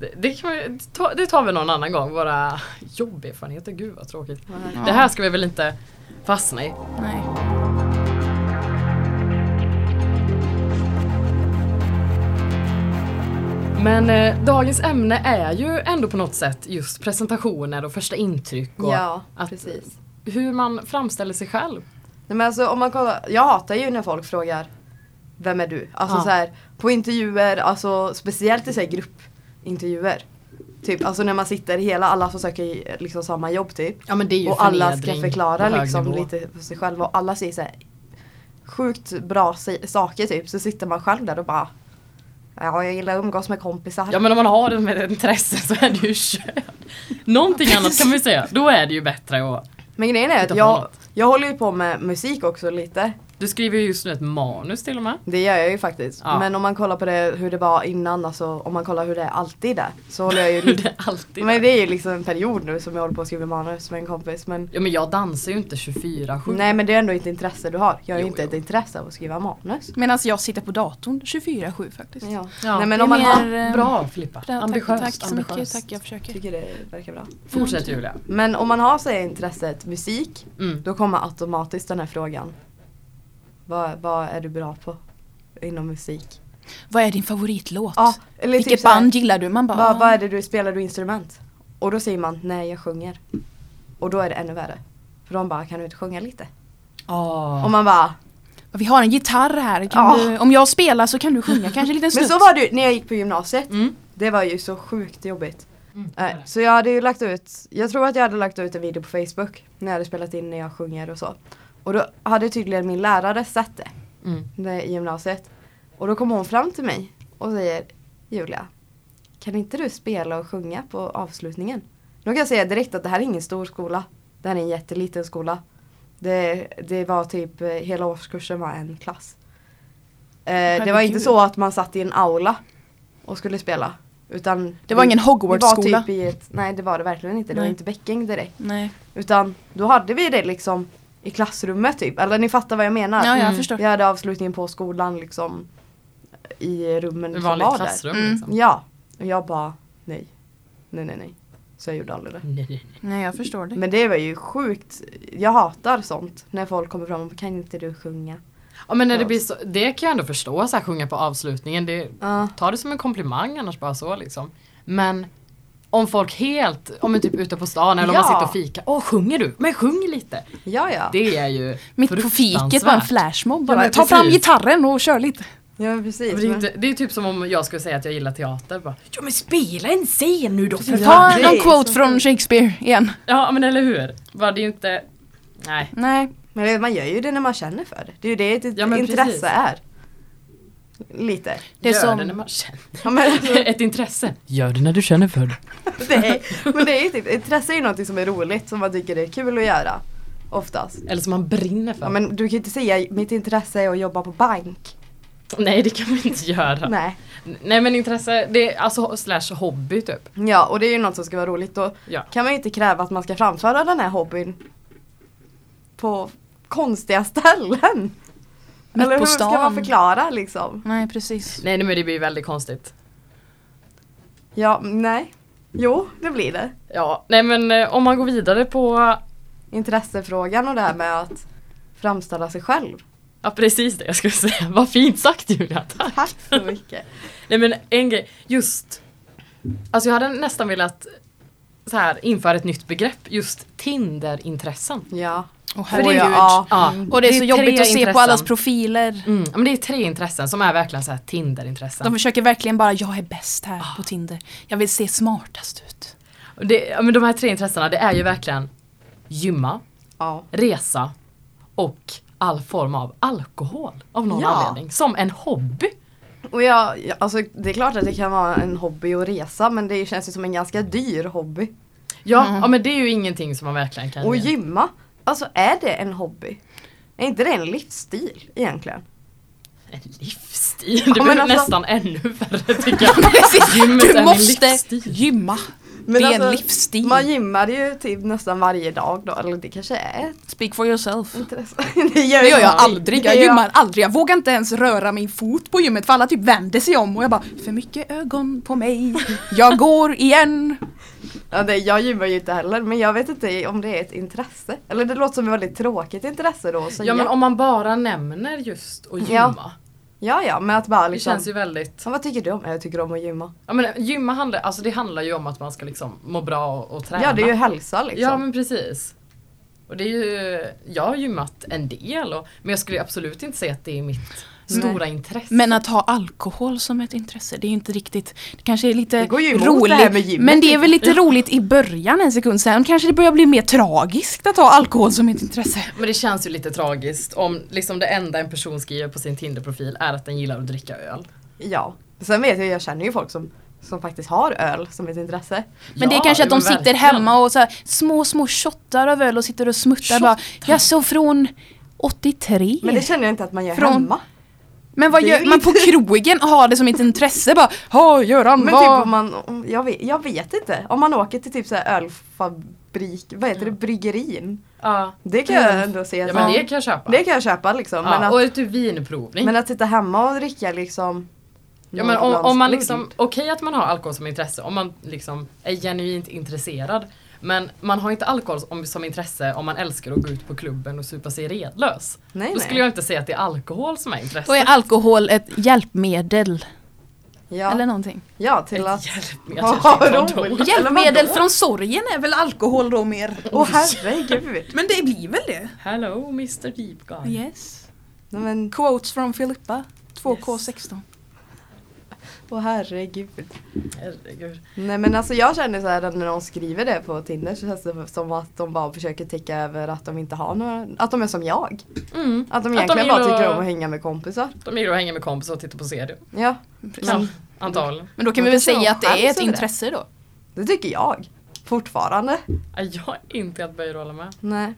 Speaker 1: Det tar vi någon annan gång. Våra jobberfarenheter. Gud vad tråkigt.
Speaker 2: Ja.
Speaker 1: Det här ska vi väl inte fastna i.
Speaker 3: Nej.
Speaker 1: Men dagens ämne är ju ändå på något sätt just presentationer och första intryck. Och
Speaker 2: precis.
Speaker 1: Hur man framställer sig själv.
Speaker 2: Nej, men alltså, om man kollar, jag hatar ju när folk frågar vem är du? Alltså så här, på intervjuer, alltså speciellt i så här gruppintervjuer. Typ, alltså när man sitter alla som söker liksom samma jobb typ.
Speaker 1: Ja, men det är ju
Speaker 2: och alla ska förklara liksom lite för sig själva. Och alla säger så här sjukt bra saker typ. Så sitter man själv där och bara, ja, jag gillar att umgås med kompisar.
Speaker 1: Ja, men om man har det med ett intresse så är det ju körd. Någonting annat kan vi säga. Då är det ju bättre att...
Speaker 2: Men grejen är att jag håller ju på med musik också lite.
Speaker 1: Du skriver ju just nu ett manus till och med.
Speaker 2: Det gör jag ju faktiskt. Ja. Men om man kollar på det, hur det var innan, alltså om man kollar hur det är alltid där, så håller jag ju...
Speaker 1: Hur det är alltid
Speaker 2: men det är ju liksom en period nu som jag håller på att skriva manus med en kompis. Men...
Speaker 1: Ja, men jag dansar ju inte 24/7.
Speaker 2: Nej, men det är ändå ett intresse du har. Jag har ju inte ett intresse av att skriva manus.
Speaker 3: Medan jag sitter på datorn 24/7 faktiskt.
Speaker 2: Ja.
Speaker 1: Nej,
Speaker 2: men om man har...
Speaker 1: Bra, Filippa.
Speaker 3: Ambitiöst. Tack så mycket. Tack, jag försöker.
Speaker 2: Tycker det verkar bra.
Speaker 1: Fortsätt, Julia.
Speaker 2: Men om man har sig intresset musik, då kommer automatiskt den här frågan. Vad är du bra på inom musik?
Speaker 3: Vad är din favoritlåt?
Speaker 2: Ja, eller
Speaker 3: vilket
Speaker 2: typ
Speaker 3: band gillar du? Man bara,
Speaker 2: vad är det du spelar du instrument? Och då säger man, nej jag sjunger. Och då är det ännu värre. För de bara, kan du inte sjunga lite? Och man bara,
Speaker 3: vi har en gitarr här. Om jag spelar så kan du sjunga kanske en liten snutt.
Speaker 2: Men så var det när jag gick på gymnasiet. Det var ju så sjukt jobbigt. Så jag hade ju lagt ut, jag tror att jag hade lagt ut en video på Facebook när jag hade spelat in när jag sjunger och så. Och då hade tydligen min lärare sett det i gymnasiet. Och då kom hon fram till mig och säger, Julia, kan inte du spela och sjunga på avslutningen? Då kan jag säga direkt att det här är ingen stor skola. Det här är en jätteliten skola. Det var typ, hela årskursen var en klass. Det var inte så att man satt i en aula och skulle spela. Utan
Speaker 3: det var ingen Hogwarts-skola.
Speaker 2: Typ nej, det var det verkligen inte. Det var inte Bäcking direkt.
Speaker 3: Nej.
Speaker 2: Utan då hade vi det liksom i klassrummet typ. Eller ni fattar vad jag menar.
Speaker 3: Ja, jag förstår.
Speaker 2: Vi hade avslutningen på skolan liksom i rummen som var
Speaker 1: klassrum,
Speaker 2: där.
Speaker 1: Liksom.
Speaker 2: Ja. Och jag bara, nej. Så jag gjorde aldrig det.
Speaker 3: Nej, jag förstår det.
Speaker 2: Men det var ju sjukt. Jag hatar sånt. När folk kommer fram och kan inte du sjunga?
Speaker 1: Ja, men när det blir så, det kan jag ändå förstå så här, sjunga på avslutningen. Ta det som en komplimang annars bara så liksom. Men om folk helt, om man typ ute på stan eller om man sitter och fikar. Sjunger du? Men sjung lite.
Speaker 2: Ja.
Speaker 1: Det är ju
Speaker 3: Mitt på fiket var en flashmob bara.
Speaker 1: men
Speaker 3: Ta fram
Speaker 1: precis.
Speaker 3: gitarren och kör lite.
Speaker 2: Ja, precis.
Speaker 1: Det är typ som om jag skulle säga att jag gillar teater. Bara, ja men spela en scen nu då.
Speaker 3: Ta
Speaker 2: det
Speaker 3: någon
Speaker 2: är
Speaker 3: quote
Speaker 2: så
Speaker 3: från Shakespeare igen.
Speaker 1: Ja men eller hur? Bara, det är ju inte... Nej.
Speaker 3: Nej.
Speaker 2: Men man gör ju det när man känner för det. Det är ju det ett
Speaker 1: men
Speaker 2: intresse
Speaker 1: precis.
Speaker 2: är. Lite.
Speaker 3: Det är
Speaker 1: Gör
Speaker 3: som...
Speaker 1: det när man känner.
Speaker 2: Ja, men,
Speaker 1: Ett intresse. Gör det när du känner för det.
Speaker 2: men det är ju typ, intresse är ju något som är roligt, som man tycker det är kul att göra. Oftast.
Speaker 1: Eller som man brinner för.
Speaker 2: Ja, men du kan ju inte säga mitt intresse är att jobba på bank.
Speaker 1: Nej det kan man inte göra. Nej men intresse, det är alltså / hobby typ.
Speaker 2: Ja, och det är ju något som ska vara roligt. Då kan man ju inte kräva att man ska framföra den här hobbyn på konstiga ställen.
Speaker 3: Mitt
Speaker 2: Eller
Speaker 3: på
Speaker 2: hur ska
Speaker 3: stan.
Speaker 2: man förklara liksom?
Speaker 3: Nej, precis.
Speaker 1: Nej men det blir väldigt konstigt.
Speaker 2: Ja, nej. Jo, det blir det.
Speaker 1: Ja, nej men om man går vidare på...
Speaker 2: Intressefrågan och det här med att framställa sig själv.
Speaker 1: Ja precis det jag skulle säga. Vad fint sagt Julia, tack.
Speaker 2: Tack så mycket.
Speaker 1: Nej men en grej, just... Alltså jag hade nästan velat så här, införa ett nytt begrepp, just Tinder-intressen.
Speaker 2: Ja.
Speaker 3: Herregud.
Speaker 1: Ja.
Speaker 3: Och det är så
Speaker 1: tre
Speaker 3: jobbigt att se
Speaker 1: intressen.
Speaker 3: på allas profiler.
Speaker 1: Ja, men det är 3 intressen som är verkligen så här Tinder-intressen.
Speaker 3: De försöker verkligen bara, jag är bäst här på Tinder. Jag vill se smartast ut.
Speaker 1: Och men de här 3 intressena, det är ju verkligen gymma,
Speaker 2: Ja.
Speaker 1: resa och all form av alkohol av någon
Speaker 2: Ja.
Speaker 1: anledning. Som en hobby.
Speaker 2: Och alltså det är klart att det kan vara en hobby att resa, men det känns ju som en ganska dyr hobby.
Speaker 1: Ja, men det är ju ingenting som man verkligen kan
Speaker 2: Och
Speaker 1: göra.
Speaker 2: gymma, alltså är det en hobby? Är inte det en livsstil egentligen?
Speaker 1: En livsstil, det
Speaker 2: men
Speaker 1: blir
Speaker 2: alltså-
Speaker 1: nästan ännu värre tycker jag.
Speaker 3: Precis.
Speaker 1: Gymmet är
Speaker 3: Du
Speaker 1: min
Speaker 3: måste
Speaker 1: livsstil.
Speaker 3: gymma.
Speaker 2: Men
Speaker 3: det är
Speaker 2: alltså,
Speaker 3: en livsstil.
Speaker 2: Man gymmar ju typ nästan varje dag då, eller det kanske är ett
Speaker 3: Speak for yourself.
Speaker 2: intresse.
Speaker 3: Det gör jag aldrig. Jag gymmar aldrig. Jag vågar inte ens röra min fot på gymmet för alla typ vänder sig om och jag bara, för mycket ögon på mig. Jag går igen.
Speaker 2: Ja, jag gymmar ju inte heller, men jag vet inte om det är ett intresse. Eller det låter som ett väldigt tråkigt intresse då att säga.
Speaker 1: Ja men om man bara nämner just att gymma.
Speaker 2: Ja, men att bara
Speaker 1: Det
Speaker 2: liksom...
Speaker 1: känns ju väldigt...
Speaker 2: Ja, vad tycker du om? Jag tycker om att gymma.
Speaker 1: Ja men gymma handlar ju om att man ska liksom må bra och träna.
Speaker 2: Ja, det är ju hälsa liksom.
Speaker 1: Ja men precis. Och det är ju, jag har gymmat en del men jag skulle absolut inte säga att det är mitt stora intresse.
Speaker 3: Men att ha alkohol som ett intresse, det är inte riktigt, det kanske är lite
Speaker 2: Det går ju emot det här med
Speaker 3: roligt.
Speaker 2: gymmet.
Speaker 3: Men det är väl lite roligt i början, en sekund sen kanske det börjar bli mer tragiskt att ha alkohol som ett intresse.
Speaker 1: Men det känns ju lite tragiskt om liksom det enda en person skriver på sin Tinder-profil är att den gillar att dricka öl.
Speaker 2: Ja. Sen vet jag känner ju folk som faktiskt har öl som ett intresse.
Speaker 3: Men det är kanske att de sitter hemma och så här, små shottar av öl och sitter och smuttar bara, jag så från 83.
Speaker 2: Men det känner jag inte att man gör
Speaker 3: Från-
Speaker 2: hemma.
Speaker 3: Men vad
Speaker 2: det är
Speaker 3: gör
Speaker 2: ju
Speaker 3: man
Speaker 2: lite-
Speaker 3: på krogen och har det som ett intresse bara, Göran,
Speaker 2: Men
Speaker 3: vad?
Speaker 2: typ om jag vet inte. Om man åker till typ så här ölfabrik, vad heter det, bryggerin.
Speaker 1: Ja.
Speaker 2: Det kan jag ändå se.
Speaker 1: Ja men det kan jag köpa.
Speaker 2: Det kan jag köpa liksom.
Speaker 1: Ja,
Speaker 2: Men,
Speaker 1: och
Speaker 2: att,
Speaker 1: ett vinprovning.
Speaker 2: men att sitta hemma och dricka liksom.
Speaker 1: Ja men om man
Speaker 2: Norrlandsguld.
Speaker 1: liksom, okej att man har alkohol som intresse, om man liksom är genuint intresserad. Men man har inte alkohol som intresse om man älskar att gå ut på klubben och supa sig redlös.
Speaker 2: Nej,
Speaker 1: Då skulle jag inte säga att det är alkohol som är intresse.
Speaker 3: Då är alkohol ett hjälpmedel
Speaker 2: Ja,
Speaker 3: eller någonting.
Speaker 2: ja till
Speaker 1: Ett
Speaker 2: att...
Speaker 1: hjälpmedel.
Speaker 2: Ja,
Speaker 1: Vadå?
Speaker 2: roligt.
Speaker 3: Hjälpmedel från sorgen är väl alkohol då mer?
Speaker 2: Åh herregud.
Speaker 3: Men det blir väl det?
Speaker 1: Hello Mr. Deep Guy.
Speaker 3: Yes.
Speaker 2: Nej, men,
Speaker 3: Quotes från Filippa 2K16.
Speaker 2: åh herregud.
Speaker 1: Herregud.
Speaker 2: Nej men alltså jag känner så här att när de skriver det på Tinder så känns det som att de bara försöker täcka över att de inte har några, att de är som jag.
Speaker 1: Mm.
Speaker 2: Att de egentligen bara
Speaker 1: gillar-
Speaker 2: tycker om att hänga med kompisar.
Speaker 1: De gillar att hänga med kompisar och titta på serier.
Speaker 2: Ja,
Speaker 1: Ja, antagligen.
Speaker 3: Men då kan
Speaker 2: Man
Speaker 3: vi väl
Speaker 2: kanske
Speaker 3: säga
Speaker 2: har
Speaker 3: att det är
Speaker 2: chans
Speaker 3: ett
Speaker 2: över det.
Speaker 3: intresse då.
Speaker 2: det tycker jag. Fortfarande.
Speaker 1: Ja, jag är inte helt böjd att hålla med.
Speaker 2: Nej.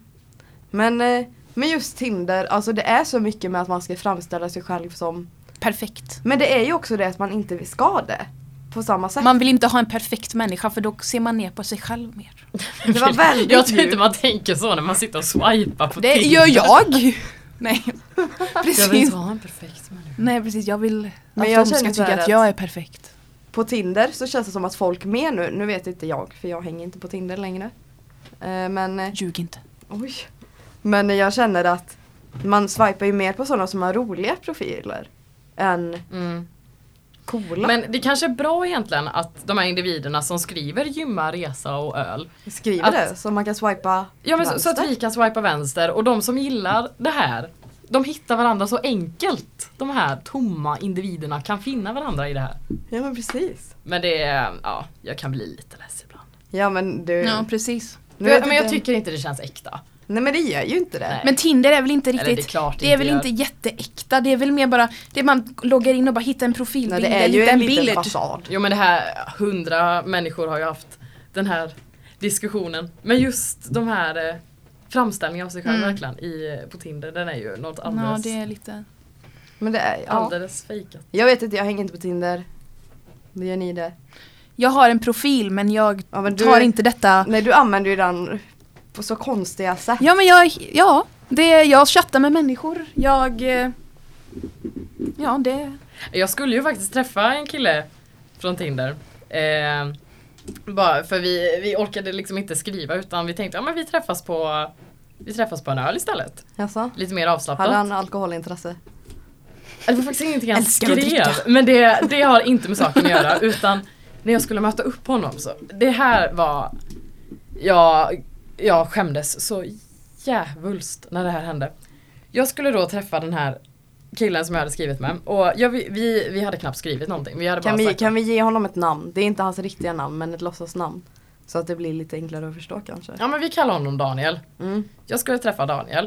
Speaker 2: Men just Tinder, alltså det är så mycket med att man ska framställa sig själv som...
Speaker 3: Perfekt.
Speaker 2: Men det är ju också det att man inte ska det. På samma sätt.
Speaker 3: Man vill inte ha en perfekt människa för då ser man ner på sig själv mer.
Speaker 2: Det var väldigt
Speaker 1: Jag tror inte
Speaker 2: djupt.
Speaker 1: man tänker så när man sitter och swipar på
Speaker 3: Det
Speaker 1: Tinder.
Speaker 3: gör jag! Nej,
Speaker 1: Jag vill
Speaker 3: precis.
Speaker 1: inte ha en perfekt människa.
Speaker 3: Nej, precis. Jag vill
Speaker 2: Men
Speaker 3: att
Speaker 2: jag
Speaker 3: de ska
Speaker 2: känner så här
Speaker 3: tycka att
Speaker 2: att-
Speaker 3: jag är perfekt.
Speaker 2: På Tinder så känns det som att folk med nu vet inte jag för jag hänger inte på Tinder längre. Men
Speaker 3: Ljug inte.
Speaker 2: oj. Men jag känner att man swipar ju mer på sådana som har roliga profiler än
Speaker 1: Mm.
Speaker 2: coola.
Speaker 1: Men det kanske är bra egentligen att de här individerna som skriver gymma, resa och öl.
Speaker 2: Skriver det så man kan swipa
Speaker 1: Ja, men så
Speaker 2: vänster.
Speaker 1: att vi kan swipa vänster och de som gillar det här, de hittar varandra så enkelt. De här tomma individerna kan finna varandra i det här.
Speaker 2: Ja, men precis.
Speaker 1: Men det är, ja, jag kan bli lite less ibland.
Speaker 2: Ja, men du...
Speaker 3: Ja, precis.
Speaker 1: Men jag tycker inte det känns äkta.
Speaker 2: Nej, men det gör ju inte det.
Speaker 1: Nej.
Speaker 3: Men Tinder är väl inte
Speaker 1: Eller
Speaker 3: riktigt,
Speaker 1: det är klart
Speaker 3: det är
Speaker 1: inte
Speaker 3: väl inte jätteäkta, det är väl mer bara, det man loggar in och bara hittar en profilbild,
Speaker 2: Nej, det är ju
Speaker 3: liten
Speaker 2: en liten
Speaker 3: bild.
Speaker 2: fasad.
Speaker 1: Jo, men det här 100 människor har ju haft den här diskussionen. Men just de här framställningarna av sig själv verkligen på Tinder, den är ju något
Speaker 3: Ja,
Speaker 1: alldeles,
Speaker 3: det är lite...
Speaker 2: Men det är,
Speaker 1: alldeles fejkat.
Speaker 2: Jag vet inte, jag hänger inte på Tinder. Det gör ni det.
Speaker 3: Jag har en profil men jag
Speaker 2: men
Speaker 3: tar inte detta...
Speaker 2: Nej, du använder ju den på så konstiga sätt.
Speaker 3: Ja, men jag chattar med människor.
Speaker 1: Jag skulle ju faktiskt träffa en kille från Tinder. Bara för vi orkade liksom inte skriva utan vi tänkte men vi träffas på en öl istället.
Speaker 2: Jaså?
Speaker 1: Lite mer avslappnat.
Speaker 2: Hade han alkoholintresse?
Speaker 1: Det var faktiskt ingenting han
Speaker 3: Älskar att dricka.
Speaker 1: skrev. Men det har inte med saken att göra. Utan när jag skulle möta upp honom så. Det här var... Jag skämdes så jävulst när det här hände. Jag skulle då träffa den här killen som jag hade skrivit med. Och vi hade knappt skrivit någonting. Vi hade bara sagt
Speaker 2: Kan vi ge honom ett namn? Det är inte hans riktiga namn, men ett låtsasnamn. Så att det blir lite enklare att förstå kanske.
Speaker 1: ja, men vi kallar honom Daniel.
Speaker 2: Mm.
Speaker 1: Jag skulle träffa Daniel.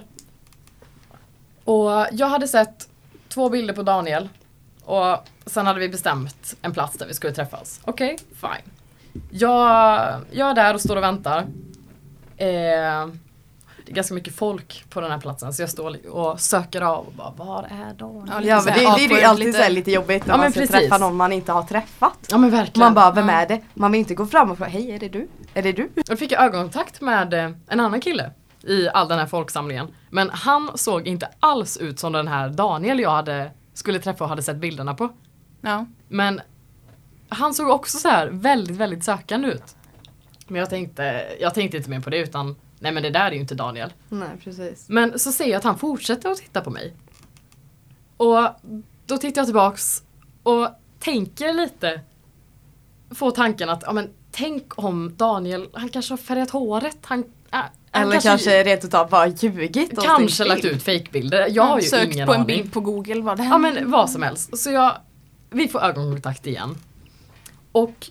Speaker 1: Och jag hade sett 2 bilder på Daniel. Och sen hade vi bestämt en plats där vi skulle träffas. Okej, fine. Jag är där och står och väntar. Det är ganska mycket folk på den här platsen. Så jag står och söker av och bara, var är Daniel?
Speaker 2: Ja, men det är ju alltid så här lite jobbigt när
Speaker 1: Ja,
Speaker 2: man
Speaker 1: men
Speaker 2: ska
Speaker 1: precis.
Speaker 2: träffa någon man inte har träffat.
Speaker 1: Ja, men verkligen.
Speaker 2: Man bara, vem är det? Man vill inte gå fram och fråga, hej, är det du? Är det du?
Speaker 1: Jag fick ögonkontakt med en annan kille i all den här folksamlingen. Men han såg inte alls ut som den här Daniel jag skulle träffa och hade sett bilderna på.
Speaker 3: Ja.
Speaker 1: Men han såg också så här väldigt, väldigt sökande ut. Men jag tänkte inte mer på det utan, nej men det där är ju inte Daniel.
Speaker 2: Nej, precis.
Speaker 1: Men så ser jag att han fortsätter att titta på mig. Och då tittar jag tillbaks och tänker lite, får tanken att, ja men tänk om Daniel, han kanske har färgat håret, han
Speaker 2: Eller kanske rent utav bara ljugit.
Speaker 1: kanske lagt ut fejkbilder. Jag har ju
Speaker 3: sökt
Speaker 1: ingen
Speaker 3: på en
Speaker 1: aning.
Speaker 3: bild på Google, vad det här?
Speaker 1: Ja men vad som helst. Så vi får ögonkontakt igen. Och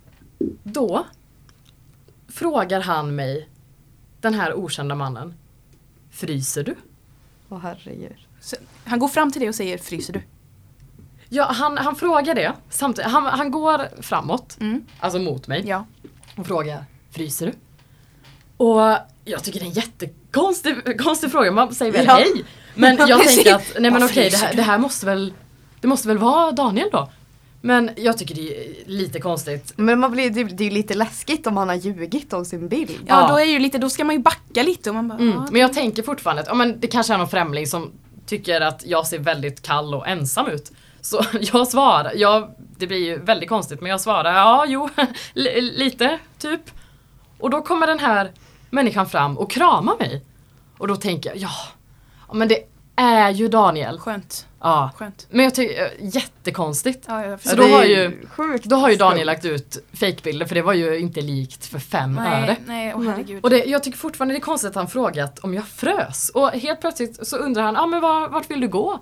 Speaker 1: då frågar han mig, den här okända mannen, fryser du?
Speaker 2: Åh herregud.
Speaker 3: Han går fram till dig och säger, fryser du?
Speaker 1: Ja, han frågar det samtidigt. Han går framåt, alltså mot mig.
Speaker 3: Ja.
Speaker 1: Och frågar, fryser du? Och jag tycker det är en jättekonstig fråga. Man säger väl hej. Men jag tänker att, nej men okej, det här måste väl vara Daniel då? Men jag tycker det är lite konstigt.
Speaker 2: Men det är ju lite läskigt om han har ljugit om sin bild.
Speaker 3: Ja, då ska man ju backa lite och man bara,
Speaker 1: Men jag tänker fortfarande att men det kanske är någon främling som tycker att jag ser väldigt kall och ensam ut. Så jag svarar, det blir ju väldigt konstigt men jag svarar, lite typ. Och då kommer den här människan fram och kramar mig. Och då tänker jag, men det är ju Daniel.
Speaker 3: Skönt.
Speaker 1: Ja.
Speaker 3: Skönt.
Speaker 1: Men jag tycker jättekonstigt.
Speaker 3: Ja, jag
Speaker 1: Så
Speaker 3: förstår.
Speaker 1: då har ju Daniel lagt ut fejkbilder för det var ju inte likt för 5 öre.
Speaker 3: Nej, herregud.
Speaker 1: Och jag tycker fortfarande det är konstigt att han frågat om jag frös. Och helt plötsligt så undrar han, men vart vill du gå?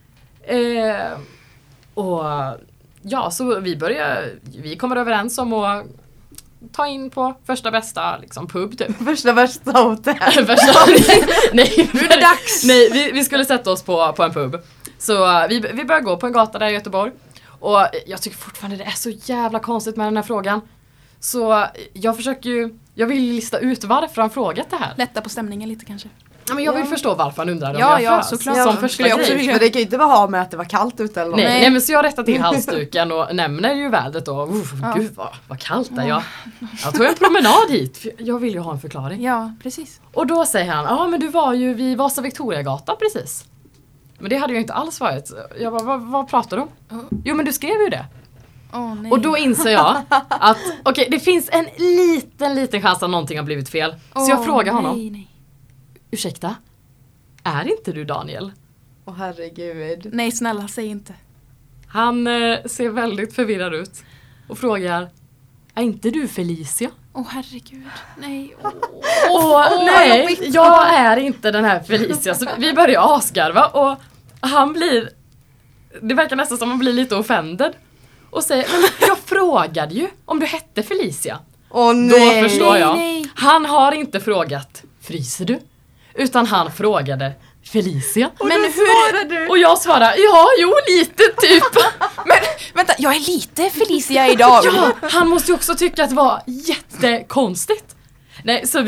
Speaker 1: Så vi kommer överens om att ta in på första bästa liksom, pub typ.
Speaker 2: Första värsta hotell.
Speaker 1: Nej,
Speaker 3: Nu är det dags!
Speaker 1: Nej, vi skulle sätta oss på en pub. Så vi börjar gå på en gata där i Göteborg. Och jag tycker fortfarande det är så jävla konstigt med den här frågan. Så jag vill lista ut varför han frågat det här.
Speaker 3: Lätta på stämningen lite kanske.
Speaker 1: Ja, men jag vill förstå varför han undrar om
Speaker 3: Ja,
Speaker 1: jag frös.
Speaker 3: såklart.
Speaker 1: Som
Speaker 3: Ja,
Speaker 1: första
Speaker 3: skulle jag också
Speaker 1: grej.
Speaker 3: vilja.
Speaker 2: Men det kan ju inte ha med att det var kallt ute eller något.
Speaker 1: Nej, men så jag rättar till halsduken och nämner ju vädret då. Gud vad kallt det är. Jag tog en promenad hit. För jag vill ju ha en förklaring.
Speaker 3: Ja, precis.
Speaker 1: Och då säger han, men du var ju vid Vasa Victoriagatan precis. Men det hade ju inte alls varit. Jag bara, vad pratar du om? Jo, men du skrev ju det.
Speaker 3: Nej.
Speaker 1: Och då inser jag att det finns en liten chans att någonting har blivit fel. Så jag frågar honom.
Speaker 3: Nej.
Speaker 1: Ursäkta, är inte du Daniel?
Speaker 2: Åh herregud.
Speaker 3: Nej, snälla, säg inte.
Speaker 1: Han ser väldigt förvirrad ut och frågar: är inte du Felicia?
Speaker 3: Herregud, nej.
Speaker 1: Nej, jag är inte den här Felicia. Så vi börjar asgarva och han blir... Det verkar nästan som han blir lite offended. Och säger, men jag frågade ju om du hette Felicia.
Speaker 2: Nej.
Speaker 1: Då förstår jag.
Speaker 3: Nej.
Speaker 1: Han har inte frågat, fryser du? Utan han frågade Felicia.
Speaker 2: Men hur?
Speaker 1: Och jag svarade, ja, jo, lite typ.
Speaker 3: Men vänta, jag är lite Felicia idag.
Speaker 1: Ja, han måste ju också tycka att det var jättekonstigt. Nej, så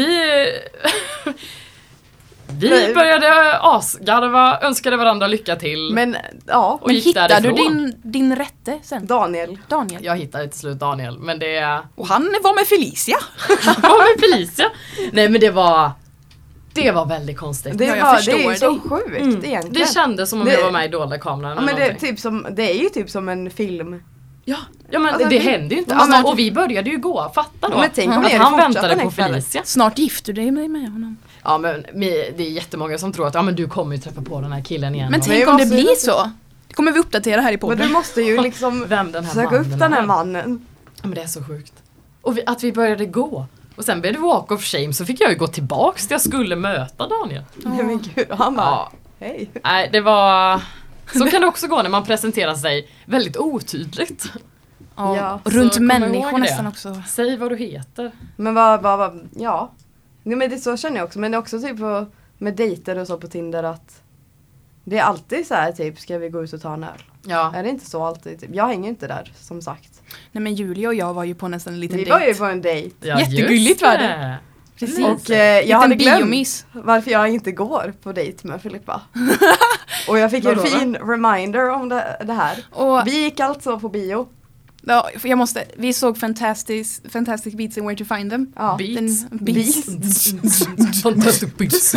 Speaker 1: vi började asgarva, önskade varandra lycka till.
Speaker 2: Men ja,
Speaker 1: och gick
Speaker 3: hittade du
Speaker 1: därifrån.
Speaker 3: din rätte sen?
Speaker 2: Daniel.
Speaker 1: Jag hittade till slut Daniel, men det...
Speaker 3: Och han var med Felicia.
Speaker 1: Vad med Felicia? Nej, men det var väldigt konstigt.
Speaker 2: Det
Speaker 3: jag
Speaker 2: är ju
Speaker 3: förstår
Speaker 2: så
Speaker 3: dig.
Speaker 2: sjukt egentligen.
Speaker 1: Det kändes som om
Speaker 2: Det-
Speaker 1: jag var med i dolda kameran.
Speaker 2: Ja, men det är ju typ som en film.
Speaker 1: Ja, men
Speaker 2: Alltså,
Speaker 1: det
Speaker 2: vi-
Speaker 1: hände ju inte.
Speaker 2: Ja, men-
Speaker 1: och vi började ju gå, fatta då.
Speaker 2: Men tänk om
Speaker 1: att
Speaker 2: ni hade
Speaker 1: han
Speaker 2: fortsatt
Speaker 1: väntade
Speaker 2: den
Speaker 1: på
Speaker 2: här kvällen.
Speaker 1: Felicia.
Speaker 3: Snart gifter du dig med honom.
Speaker 1: Ja, men det är jättemånga som tror att ja, men du kommer ju träffa på den här killen igen.
Speaker 3: Men
Speaker 1: Och-
Speaker 3: tänk
Speaker 2: Men
Speaker 3: om det
Speaker 2: måste-
Speaker 3: blir så. Det kommer vi uppdatera här i
Speaker 2: Men
Speaker 3: podden.
Speaker 2: du måste ju liksom
Speaker 1: Vem den här
Speaker 2: söka upp
Speaker 1: mannen
Speaker 2: den här
Speaker 1: är.
Speaker 2: mannen.
Speaker 1: Ja, men det är så sjukt. Och att vi började gå. Och sen blev det walk of shame, så fick jag ju gå tillbaks till jag skulle möta Daniel.
Speaker 2: Nej men gud, och han bara,
Speaker 1: Ja,
Speaker 2: hej.
Speaker 1: nej, det var... Så kan det också gå när man presenterar sig väldigt otydligt.
Speaker 2: Ja.
Speaker 3: Och runt
Speaker 1: Så kom ihåg
Speaker 3: människor
Speaker 1: det.
Speaker 3: nästan också.
Speaker 1: Säg vad du heter.
Speaker 2: Men vad, ja. Nej, men det så känner jag också. Men det är också typ med dejter och så på Tinder att det är alltid så här typ, ska vi gå ut och ta en öl?
Speaker 1: Ja.
Speaker 2: Är det inte så alltid? Typ? Jag hänger inte där, som sagt.
Speaker 3: Nej men Julia och jag var ju på nästan en liten
Speaker 2: Vi
Speaker 3: dejt.
Speaker 2: var ju på en dejt.
Speaker 1: Ja,
Speaker 3: Jättegulligt
Speaker 1: just
Speaker 3: var det. Precis.
Speaker 2: Och jag hade glömt
Speaker 3: biomys.
Speaker 2: varför jag inte går på dejt med Filippa. Och jag fick en
Speaker 1: Vadå då?
Speaker 2: fin reminder om det här.
Speaker 3: Och
Speaker 2: Vi gick alltså på bio.
Speaker 3: ja, vi såg Fantastic Beats and Where to Find Them.
Speaker 2: Ja.
Speaker 1: Beats.
Speaker 3: Beats.
Speaker 1: Fantastic Beats.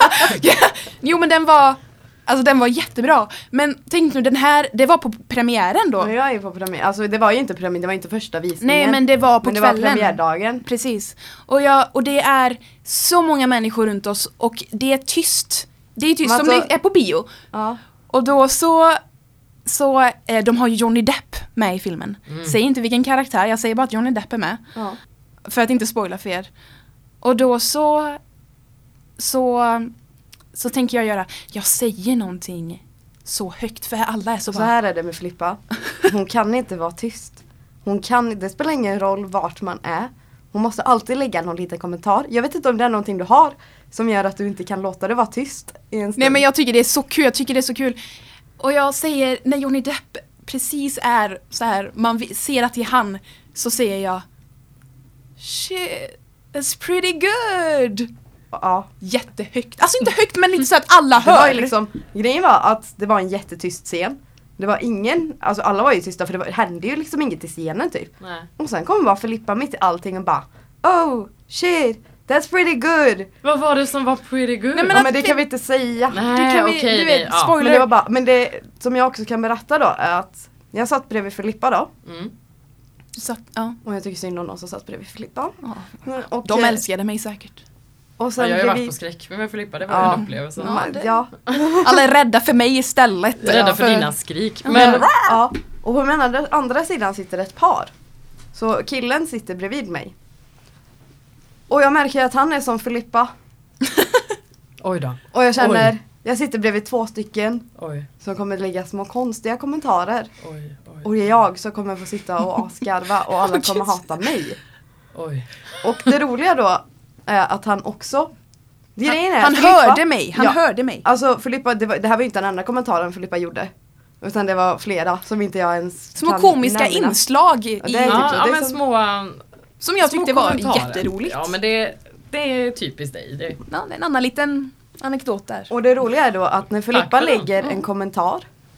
Speaker 3: Jo men den var jättebra. Men tänk nu det var på premiären då.
Speaker 2: Men jag är på premiär. Alltså det var ju inte premiär, det var inte första visningen.
Speaker 3: Nej men det var på
Speaker 2: men det var
Speaker 3: kvällen.
Speaker 2: premiärdagen.
Speaker 3: Precis. Och det är så många människor runt oss och det är tyst. Det är tyst
Speaker 2: Men
Speaker 3: som
Speaker 2: alltså-
Speaker 3: det är på bio.
Speaker 2: Ja.
Speaker 3: Och då så de har ju Johnny Depp med i filmen. Säg inte vilken karaktär, jag säger bara att Johnny Depp är med.
Speaker 2: Ja.
Speaker 3: För att inte spoila för er. Och då så tänker jag säger någonting så högt för alla är så
Speaker 2: Så
Speaker 3: bara,
Speaker 2: här är det med Filippa. Hon kan inte vara tyst. Det spelar ingen roll vart man är. Hon måste alltid lägga någon liten kommentar. Jag vet inte om det är någonting du har som gör att du inte kan låta det vara tyst i en stund.
Speaker 3: nej men jag tycker det är så kul. Och jag säger, när Johnny Depp precis är så här, man ser att det är han, så säger jag shit, that's pretty good.
Speaker 2: Ja.
Speaker 3: Jättehögt. Alltså inte högt men lite så att alla
Speaker 2: Det var
Speaker 3: hör.
Speaker 2: ju liksom, grejen var att det var en jättetyst scen. Det var ingen, alltså alla var ju tysta för det hände ju liksom inget i scenen typ.
Speaker 1: Nej.
Speaker 2: Och sen kom bara Filippa mitt i allting och bara oh shit, that's pretty good.
Speaker 1: Vad var det som var pretty good?
Speaker 3: Nej,
Speaker 2: Ja, men det kan vi inte säga.
Speaker 1: Nej,
Speaker 3: kan vi-
Speaker 1: okej.
Speaker 3: du vet,
Speaker 1: det- ja.
Speaker 3: spoiler.
Speaker 2: Men det var bara, men det som jag också kan berätta då är att jag satt bredvid Filippa då.
Speaker 1: Mm.
Speaker 3: Så, ja.
Speaker 2: Och jag tycker synd om någon som satt bredvid Filippa.
Speaker 3: Ja.
Speaker 2: Och,
Speaker 3: De älskade mig säkert.
Speaker 2: Och
Speaker 1: Ja,
Speaker 2: sen
Speaker 1: jag har ju
Speaker 2: blev
Speaker 1: varit
Speaker 2: vi...
Speaker 1: på skräckfilm med Filippa, det var
Speaker 2: Ja.
Speaker 1: en upplevelse.
Speaker 3: Ja,
Speaker 2: Ja,
Speaker 3: det-
Speaker 2: ja.
Speaker 3: Alla är rädda för mig istället.
Speaker 1: Rädda för dina skrik.
Speaker 2: Men,
Speaker 1: Men
Speaker 2: ja. Och på den andra sidan sitter ett par. Så killen sitter bredvid mig. Och jag märker att han är som Filippa.
Speaker 1: oj då.
Speaker 2: Och jag känner, jag sitter bredvid 2 stycken
Speaker 1: Oj,
Speaker 2: som kommer lägga små konstiga kommentarer.
Speaker 1: oj, oj.
Speaker 2: Och det är jag som kommer få sitta och asgarva och alla kommer hata mig.
Speaker 1: Oj.
Speaker 2: Och det roliga då är att han också... Grejen är,
Speaker 3: Han
Speaker 2: Filippa-
Speaker 3: hörde mig. Han
Speaker 2: Ja.
Speaker 3: hörde mig.
Speaker 2: Alltså Filippa, det här var ju inte den enda kommentaren Filippa gjorde. Utan det var flera som inte jag ens
Speaker 3: Små
Speaker 2: kan
Speaker 3: komiska
Speaker 2: nämna.
Speaker 3: inslag i,
Speaker 2: Ja, det är typ
Speaker 1: Ja,
Speaker 2: så.
Speaker 1: ja
Speaker 2: Det är
Speaker 1: men
Speaker 2: som-
Speaker 1: små
Speaker 3: som jag
Speaker 1: små
Speaker 3: tyckte var
Speaker 1: kommentarer.
Speaker 3: jätteroligt.
Speaker 1: Ja, men det är typiskt dig. Det.
Speaker 3: Ja, det är en annan liten anekdot där.
Speaker 2: Och det roliga är då att när Filippa
Speaker 1: Tack för det.
Speaker 2: lägger en kommentar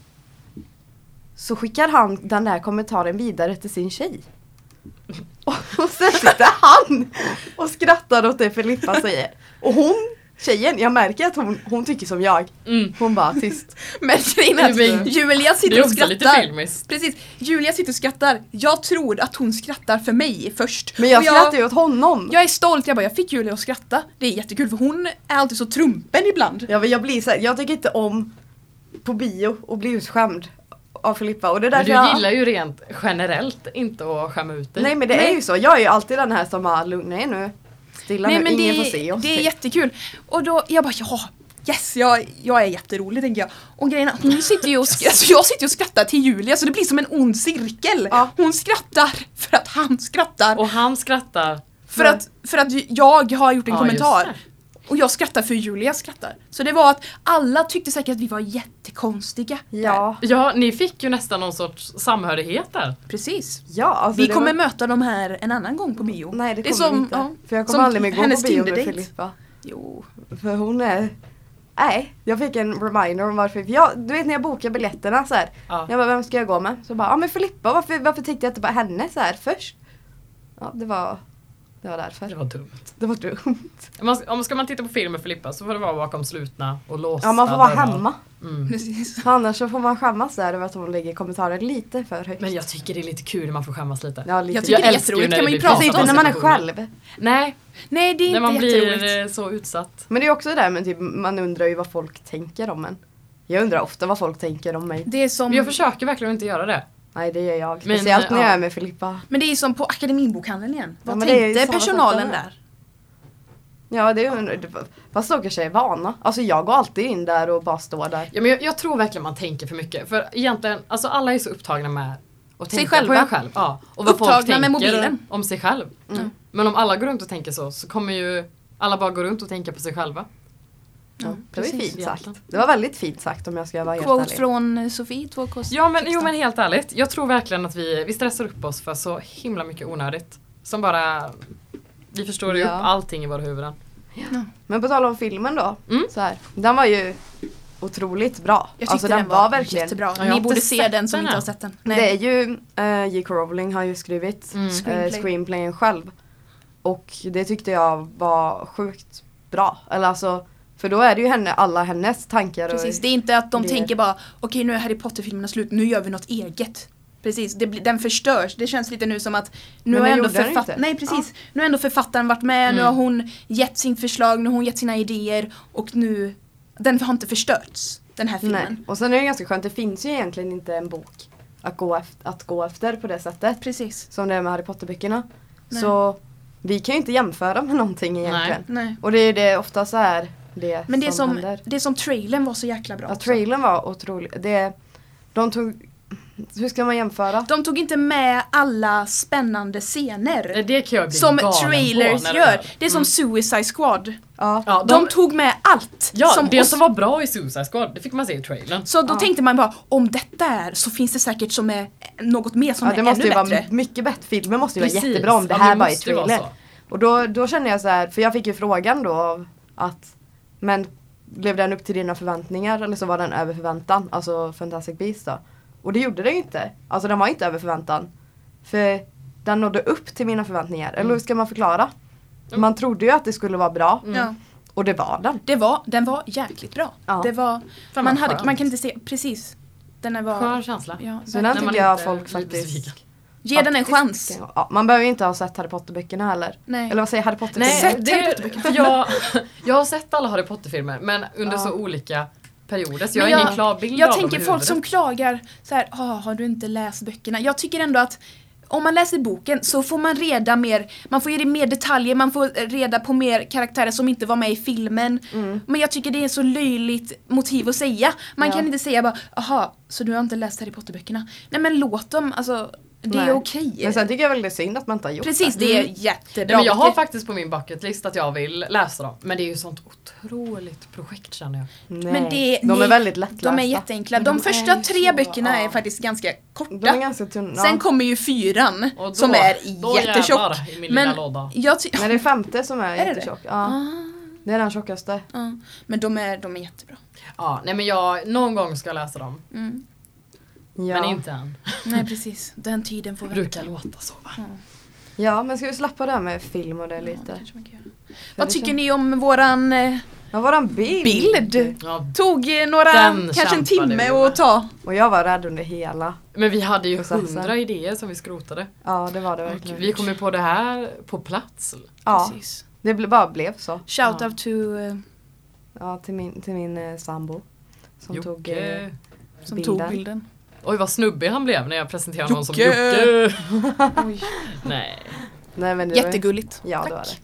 Speaker 2: så skickar han den där kommentaren vidare till sin tjej. Och sen sitter han och skrattar åt det Filippa säger. Och tjejen, jag märker att hon tycker som jag.
Speaker 1: Mm.
Speaker 2: Hon bara tyst.
Speaker 3: Men grejen är
Speaker 1: Det är-
Speaker 3: att Julia
Speaker 1: Det
Speaker 3: sitter
Speaker 1: är
Speaker 3: och
Speaker 1: också lite
Speaker 3: skrattar.
Speaker 1: filmiskt.
Speaker 3: Precis, Julia sitter och skrattar. Jag tror att hon skrattar för mig först.
Speaker 2: Men jag
Speaker 3: Och
Speaker 2: skrattar ju åt honom.
Speaker 3: jag är stolt, jag fick Julia att skratta. Det är jättekul för hon är alltid så trumpen ibland.
Speaker 2: Jag blir så här, jag tycker inte om på bio och bli utskämd av Filippa. Och det är
Speaker 1: Men
Speaker 2: därför
Speaker 1: du gillar ju rent generellt inte att skämma ut dig.
Speaker 2: Nej men det är ju så. Jag är ju alltid den här som bara lugna er nu. Stilla
Speaker 3: Nej,
Speaker 2: nu,
Speaker 3: men
Speaker 2: ingen får se oss.
Speaker 3: det är
Speaker 2: typ.
Speaker 3: jättekul. Och då, jag bara, yes, jag är jätterolig tänker jag. Och grejen är, hon sitter ju och jag sitter och skrattar till Julia så det blir som en ond cirkel.
Speaker 2: Ja.
Speaker 3: Hon skrattar för att han skrattar.
Speaker 1: Och han skrattar.
Speaker 3: För att jag har gjort en
Speaker 1: Ja,
Speaker 3: kommentar.
Speaker 1: just
Speaker 3: Och jag skrattar för Julia skrattar. Så det var att alla tyckte säkert att vi var jättekonstiga.
Speaker 2: Ja.
Speaker 1: Ja, ni fick ju nästan någon sorts samhörighet där.
Speaker 3: Precis.
Speaker 2: Ja, alltså
Speaker 3: Vi
Speaker 2: det
Speaker 3: kommer
Speaker 2: var...
Speaker 3: möta dem här en annan gång på bio.
Speaker 2: Nej det
Speaker 3: är
Speaker 2: kommer
Speaker 3: som,
Speaker 2: vi inte.
Speaker 3: ja,
Speaker 2: För jag
Speaker 3: som
Speaker 2: kommer aldrig mer gå
Speaker 3: hennes
Speaker 2: på bio med
Speaker 3: Tinder-date.
Speaker 2: Filippa.
Speaker 3: Jo.
Speaker 2: För hon är... Nej, jag fick en reminder om varför. Du vet när jag bokar biljetterna så här.
Speaker 1: Ja.
Speaker 2: Jag bara, vem ska jag gå med? Så bara, men Filippa, varför tyckte jag inte bara henne så här först? Ja, det var därför.
Speaker 1: Det var dumt.
Speaker 2: Det var dumt.
Speaker 1: Om ska man titta på film med Filippa så får det vara bakom slutna och låsta
Speaker 2: Ja, man får vara
Speaker 1: dörrar.
Speaker 2: hemma.
Speaker 1: Mm.
Speaker 3: Precis.
Speaker 2: Annars så får man skämmas där över att hon lägger kommentarer lite för högt.
Speaker 1: Men jag tycker det är lite kul när man får skämmas lite.
Speaker 2: Ja, lite.
Speaker 3: Jag tycker det är
Speaker 1: älskar ju
Speaker 3: jätteroligt,
Speaker 1: när
Speaker 3: kan man
Speaker 1: det
Speaker 3: ju
Speaker 1: blir
Speaker 3: prata
Speaker 2: Fast
Speaker 1: om
Speaker 2: inte när man är
Speaker 1: situationer.
Speaker 2: själv.
Speaker 1: Nej,
Speaker 3: Nej, det är
Speaker 1: när man
Speaker 3: inte
Speaker 1: blir
Speaker 3: jätteroligt.
Speaker 1: så utsatt.
Speaker 2: Men det är också det där med typ, man undrar ju vad folk tänker om en. Jag undrar ofta vad folk tänker om mig.
Speaker 3: Det är som,
Speaker 1: Men jag försöker verkligen inte göra det.
Speaker 2: Nej, det gör jag.
Speaker 1: Men,
Speaker 2: Speciellt när jag
Speaker 1: ja.
Speaker 2: är med Filippa.
Speaker 3: men det är som på Akademibokhandeln igen.
Speaker 2: Ja,
Speaker 3: Vad
Speaker 2: men det är ju
Speaker 3: tänkte
Speaker 2: samma
Speaker 3: personalen
Speaker 2: sak där.
Speaker 3: där?
Speaker 2: Ja, det undrar fast de kanske är vana. Alltså jag går alltid in där och bara står där.
Speaker 1: Ja, men jag tror verkligen man tänker för mycket. För egentligen, alltså alla är så upptagna med att
Speaker 3: Sig
Speaker 1: tänka
Speaker 3: själva.
Speaker 1: på en själv. Ja. Och vad folk
Speaker 3: Upptagna med
Speaker 1: tänker
Speaker 3: mobilen.
Speaker 1: om sig själv.
Speaker 2: Mm.
Speaker 1: Men om alla går runt och tänker så kommer ju alla bara gå runt och tänka på sig själva.
Speaker 2: Ja, det var ju
Speaker 1: precis,
Speaker 2: fint
Speaker 1: egentligen.
Speaker 2: sagt. Det var väldigt fint sagt om jag ska vara helt
Speaker 3: Quote
Speaker 2: ärlig.
Speaker 3: från Sofie, 2K.
Speaker 1: Ja, men helt ärligt. Jag tror verkligen att vi stressar upp oss för så himla mycket onödigt. Som bara, vi förstår ju
Speaker 2: Ja.
Speaker 1: upp allting i våra huvuden.
Speaker 2: Men på tal om filmen då.
Speaker 1: Mm.
Speaker 2: Så här, den var ju otroligt bra.
Speaker 3: Jag tyckte
Speaker 2: alltså
Speaker 3: den var
Speaker 2: verkligen
Speaker 3: jättebra.
Speaker 1: Ja, jag har
Speaker 3: Ni
Speaker 1: inte
Speaker 3: borde se
Speaker 1: sett
Speaker 3: den som
Speaker 1: den
Speaker 3: inte har
Speaker 1: än.
Speaker 3: sett den.
Speaker 2: Det är ju J.K. Rowling har ju skrivit
Speaker 3: Screenplay.
Speaker 2: screenplayen själv. Och det tyckte jag var sjukt bra. Eller alltså, för då är det ju alla hennes tankar.
Speaker 3: Precis, det är inte att de
Speaker 2: det-
Speaker 3: tänker bara okej, nu är Harry Potter-filmerna slut, nu gör vi något eget. Precis, den förstörs. Det känns lite nu som att nu
Speaker 2: Men
Speaker 3: har
Speaker 2: det
Speaker 3: ändå
Speaker 2: gjorde den inte.
Speaker 3: Nej, precis. Nu har ändå författaren varit med, nu har hon gett sin förslag, nu har hon gett sina idéer och nu den har inte förstörts, den här filmen.
Speaker 2: Nej. Och sen är det ganska skönt, det finns ju egentligen inte en bok att gå efter på det sättet.
Speaker 3: Precis.
Speaker 2: Som det är med Harry Potter-böckerna.
Speaker 3: Nej.
Speaker 2: Så vi kan ju inte jämföra med någonting egentligen.
Speaker 3: Nej.
Speaker 2: Och det är det ofta så här
Speaker 3: Men det
Speaker 2: händer.
Speaker 3: som trailern var så jäkla bra
Speaker 2: Ja,
Speaker 3: också.
Speaker 2: trailern var otrolig. De tog... Hur ska man jämföra?
Speaker 3: De tog inte med alla spännande scener.
Speaker 1: Det kan jag bli
Speaker 3: Som
Speaker 1: galen
Speaker 3: trailers
Speaker 1: på när
Speaker 3: gör.
Speaker 1: är.
Speaker 3: Det är som Suicide Squad.
Speaker 2: Ja.
Speaker 1: Ja,
Speaker 3: De tog med allt.
Speaker 1: Ja, det
Speaker 3: och-
Speaker 1: som var bra i Suicide Squad, det fick man se i trailern.
Speaker 3: Så då
Speaker 2: Ja.
Speaker 3: tänkte man bara, om detta är så finns det säkert som är något mer som
Speaker 2: Ja,
Speaker 3: är
Speaker 2: det måste
Speaker 3: ännu
Speaker 2: ju vara
Speaker 3: bättre.
Speaker 2: mycket bättre. Filmen måste ju
Speaker 1: Precis.
Speaker 2: vara jättebra om det
Speaker 1: Ja,
Speaker 2: här
Speaker 1: det
Speaker 2: bara är
Speaker 1: måste ju vara
Speaker 2: trailer.
Speaker 1: så.
Speaker 2: Och då känner jag så här, för jag fick ju frågan då av att, men blev den upp till dina förväntningar eller så var den över förväntan, alltså Fantastic Beasts då. Och det gjorde det ju inte. Alltså den var inte över förväntan. För den nådde upp till mina förväntningar. Eller hur ska man förklara? Man trodde ju att det skulle vara bra.
Speaker 3: Ja.
Speaker 2: Och det var den.
Speaker 3: Den var jäkligt bra.
Speaker 2: Ja.
Speaker 3: Det var,
Speaker 1: Fan,
Speaker 3: man
Speaker 1: vad skönt.
Speaker 3: kan inte se, precis. Den var,
Speaker 1: Skön känsla.
Speaker 3: ja,
Speaker 2: Så den
Speaker 1: När man
Speaker 2: tycker jag
Speaker 1: inte
Speaker 2: folk
Speaker 1: blir
Speaker 2: faktiskt...
Speaker 1: besviken.
Speaker 3: ge den en chans.
Speaker 2: Ja, man behöver ju inte ha sett Harry Potter-böckerna heller.
Speaker 3: Nej.
Speaker 2: Eller vad säger Harry Potter?
Speaker 1: Nej,
Speaker 3: Sett Harry
Speaker 1: jag har sett alla Harry Potter-filmer men under
Speaker 2: Ja.
Speaker 1: så olika perioder så jag
Speaker 3: Men
Speaker 1: har ingen klar bild
Speaker 3: jag
Speaker 1: av dem
Speaker 3: tänker
Speaker 1: i
Speaker 3: folk som
Speaker 1: huvudet.
Speaker 3: klagar så här, har du inte läst böckerna? Jag tycker ändå att om man läser boken så får man reda mer, man får ge det mer detaljer, man får reda på mer karaktärer som inte var med i filmen. Men jag tycker det är så löjligt motiv att säga. Man
Speaker 2: Ja.
Speaker 3: kan inte säga bara, aha, så du har inte läst Harry Potter-böckerna? Nej men låt dem, alltså det
Speaker 2: Nej.
Speaker 3: är okej.
Speaker 2: Men sen tycker jag väl det är synd att man inte har gjort
Speaker 3: Precis,
Speaker 2: det.
Speaker 3: det är
Speaker 1: Nej,
Speaker 3: jättebra
Speaker 1: men jag har
Speaker 3: böcker.
Speaker 1: faktiskt på min bucketlist att jag vill läsa dem. Men det är ju sånt otroligt projekt känner jag.
Speaker 2: Nej.
Speaker 3: Men det,
Speaker 2: de är väldigt lättlästa.
Speaker 3: De är jätteenkla.
Speaker 2: Men
Speaker 3: De
Speaker 2: de
Speaker 3: första
Speaker 2: är ju
Speaker 3: 3
Speaker 2: så,
Speaker 3: böckerna är
Speaker 2: ja.
Speaker 3: faktiskt ganska korta.
Speaker 2: De är ganska tunna.
Speaker 3: Sen kommer ju 4
Speaker 1: Och då-
Speaker 3: som är
Speaker 1: då
Speaker 3: jättetjock.
Speaker 1: jävlar i min lilla
Speaker 3: Men
Speaker 1: låda.
Speaker 3: jag
Speaker 2: Nej, det är 5:e som är
Speaker 3: Är det
Speaker 2: jättetjock.
Speaker 3: det?
Speaker 2: Ja, det är den tjockaste.
Speaker 3: Ja. Men de är jättebra.
Speaker 1: Ja, nej men någon gång ska jag läsa dem.
Speaker 3: Mm.
Speaker 2: Ja.
Speaker 1: Men inte än.
Speaker 3: Nej precis, den tiden får
Speaker 1: Det
Speaker 3: vänta.
Speaker 1: brukar låta så va?
Speaker 2: Ja, men ska vi släppa det här med film och det
Speaker 3: Ja,
Speaker 2: lite?
Speaker 3: det kanske man kan göra.
Speaker 2: För
Speaker 3: Vad
Speaker 2: det
Speaker 3: tycker
Speaker 2: känns-
Speaker 3: ni om våran
Speaker 2: Ja, våran bild.
Speaker 3: bild?
Speaker 1: Ja,
Speaker 3: Tog några,
Speaker 1: Den
Speaker 3: kanske en
Speaker 1: kämpade
Speaker 3: timme
Speaker 1: vi med.
Speaker 3: att ta.
Speaker 2: Och jag var rädd under hela.
Speaker 1: men vi hade ju
Speaker 2: Processen.
Speaker 1: 100 idéer som vi skrotade.
Speaker 2: Ja, det var det
Speaker 1: Och
Speaker 2: verkligen.
Speaker 1: vi kom ju på det här på plats.
Speaker 2: Ja,
Speaker 3: Precis.
Speaker 2: det bara blev så.
Speaker 3: Shout
Speaker 1: Ja.
Speaker 3: out to
Speaker 2: Ja, till min sambo. Som tog
Speaker 1: Jocke
Speaker 3: som
Speaker 2: bilden.
Speaker 3: tog bilden.
Speaker 1: Oj, vad snubbig han blev när jag presenterade honom som Jocke.
Speaker 3: Oj.
Speaker 1: Nej.
Speaker 2: Nej, men det
Speaker 3: Jättegulligt.
Speaker 2: Ja,
Speaker 3: Tack.
Speaker 2: det var det.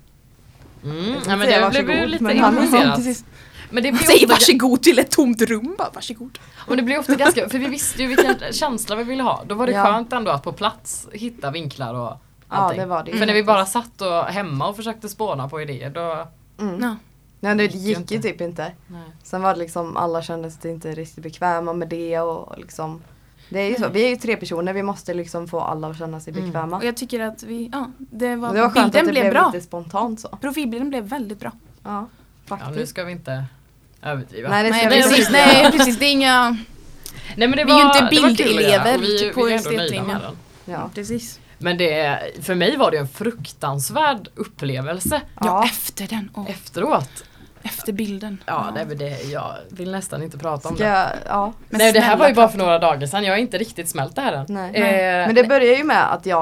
Speaker 1: Ja, men det blev ju lite
Speaker 2: men han-
Speaker 1: improviserat.
Speaker 3: Precis.
Speaker 1: Men det
Speaker 3: Man
Speaker 1: blir
Speaker 3: säger
Speaker 1: ofta,
Speaker 3: varsågod till ett tomt rum. Bara, varsågod.
Speaker 1: och det blir ofta ganska, för vi visste ju vilken känsla vi ville ha. Då var det
Speaker 2: Ja.
Speaker 1: skönt ändå att på plats hitta vinklar och allting.
Speaker 2: Ja, det var det ju.
Speaker 1: För när vi bara satt och hemma och försökte spåna på idéer, då...
Speaker 3: Ja.
Speaker 2: Nej, det
Speaker 1: gick ju
Speaker 2: gick ju
Speaker 1: inte.
Speaker 2: typ inte.
Speaker 1: Nej.
Speaker 2: Sen var det liksom, alla kände sig inte riktigt bekväma med det och liksom. Det är ju så, vi är ju 3 personer, vi måste liksom få alla att känna sig bekväma.
Speaker 3: Och jag tycker att det var,
Speaker 2: Det var skönt
Speaker 3: bilden
Speaker 2: att det
Speaker 3: blev
Speaker 2: blev
Speaker 3: bra.
Speaker 2: lite spontant så.
Speaker 3: Profilbilden blev väldigt bra.
Speaker 2: Ja,
Speaker 1: Ja,
Speaker 2: faktiskt.
Speaker 1: nu ska vi inte överdriva.
Speaker 2: Nej, det ska
Speaker 3: Nej,
Speaker 2: vi
Speaker 3: precis.
Speaker 2: inte
Speaker 3: Nej,
Speaker 2: göra.
Speaker 3: precis. Det är inga...
Speaker 1: Nej, men det
Speaker 3: Vi är ju inte
Speaker 1: det var kul att göra,
Speaker 3: bildelever
Speaker 1: och vi
Speaker 3: på
Speaker 1: är ändå nöjda
Speaker 3: estetrinjen.
Speaker 1: med den.
Speaker 2: Ja.
Speaker 3: Precis.
Speaker 1: Men för mig var det en fruktansvärd upplevelse
Speaker 3: Ja, efter den.
Speaker 1: efteråt.
Speaker 3: Efter bilden.
Speaker 1: Ja, jag vill nästan inte prata om
Speaker 2: Ska
Speaker 1: det.
Speaker 2: jag, ja.
Speaker 3: Men
Speaker 1: Nej, det här
Speaker 3: snälla,
Speaker 1: var ju bara för
Speaker 3: prata.
Speaker 1: några dagar sedan. Jag har inte riktigt smält det här än.
Speaker 2: Nej.
Speaker 1: Men
Speaker 2: Men det började ju med att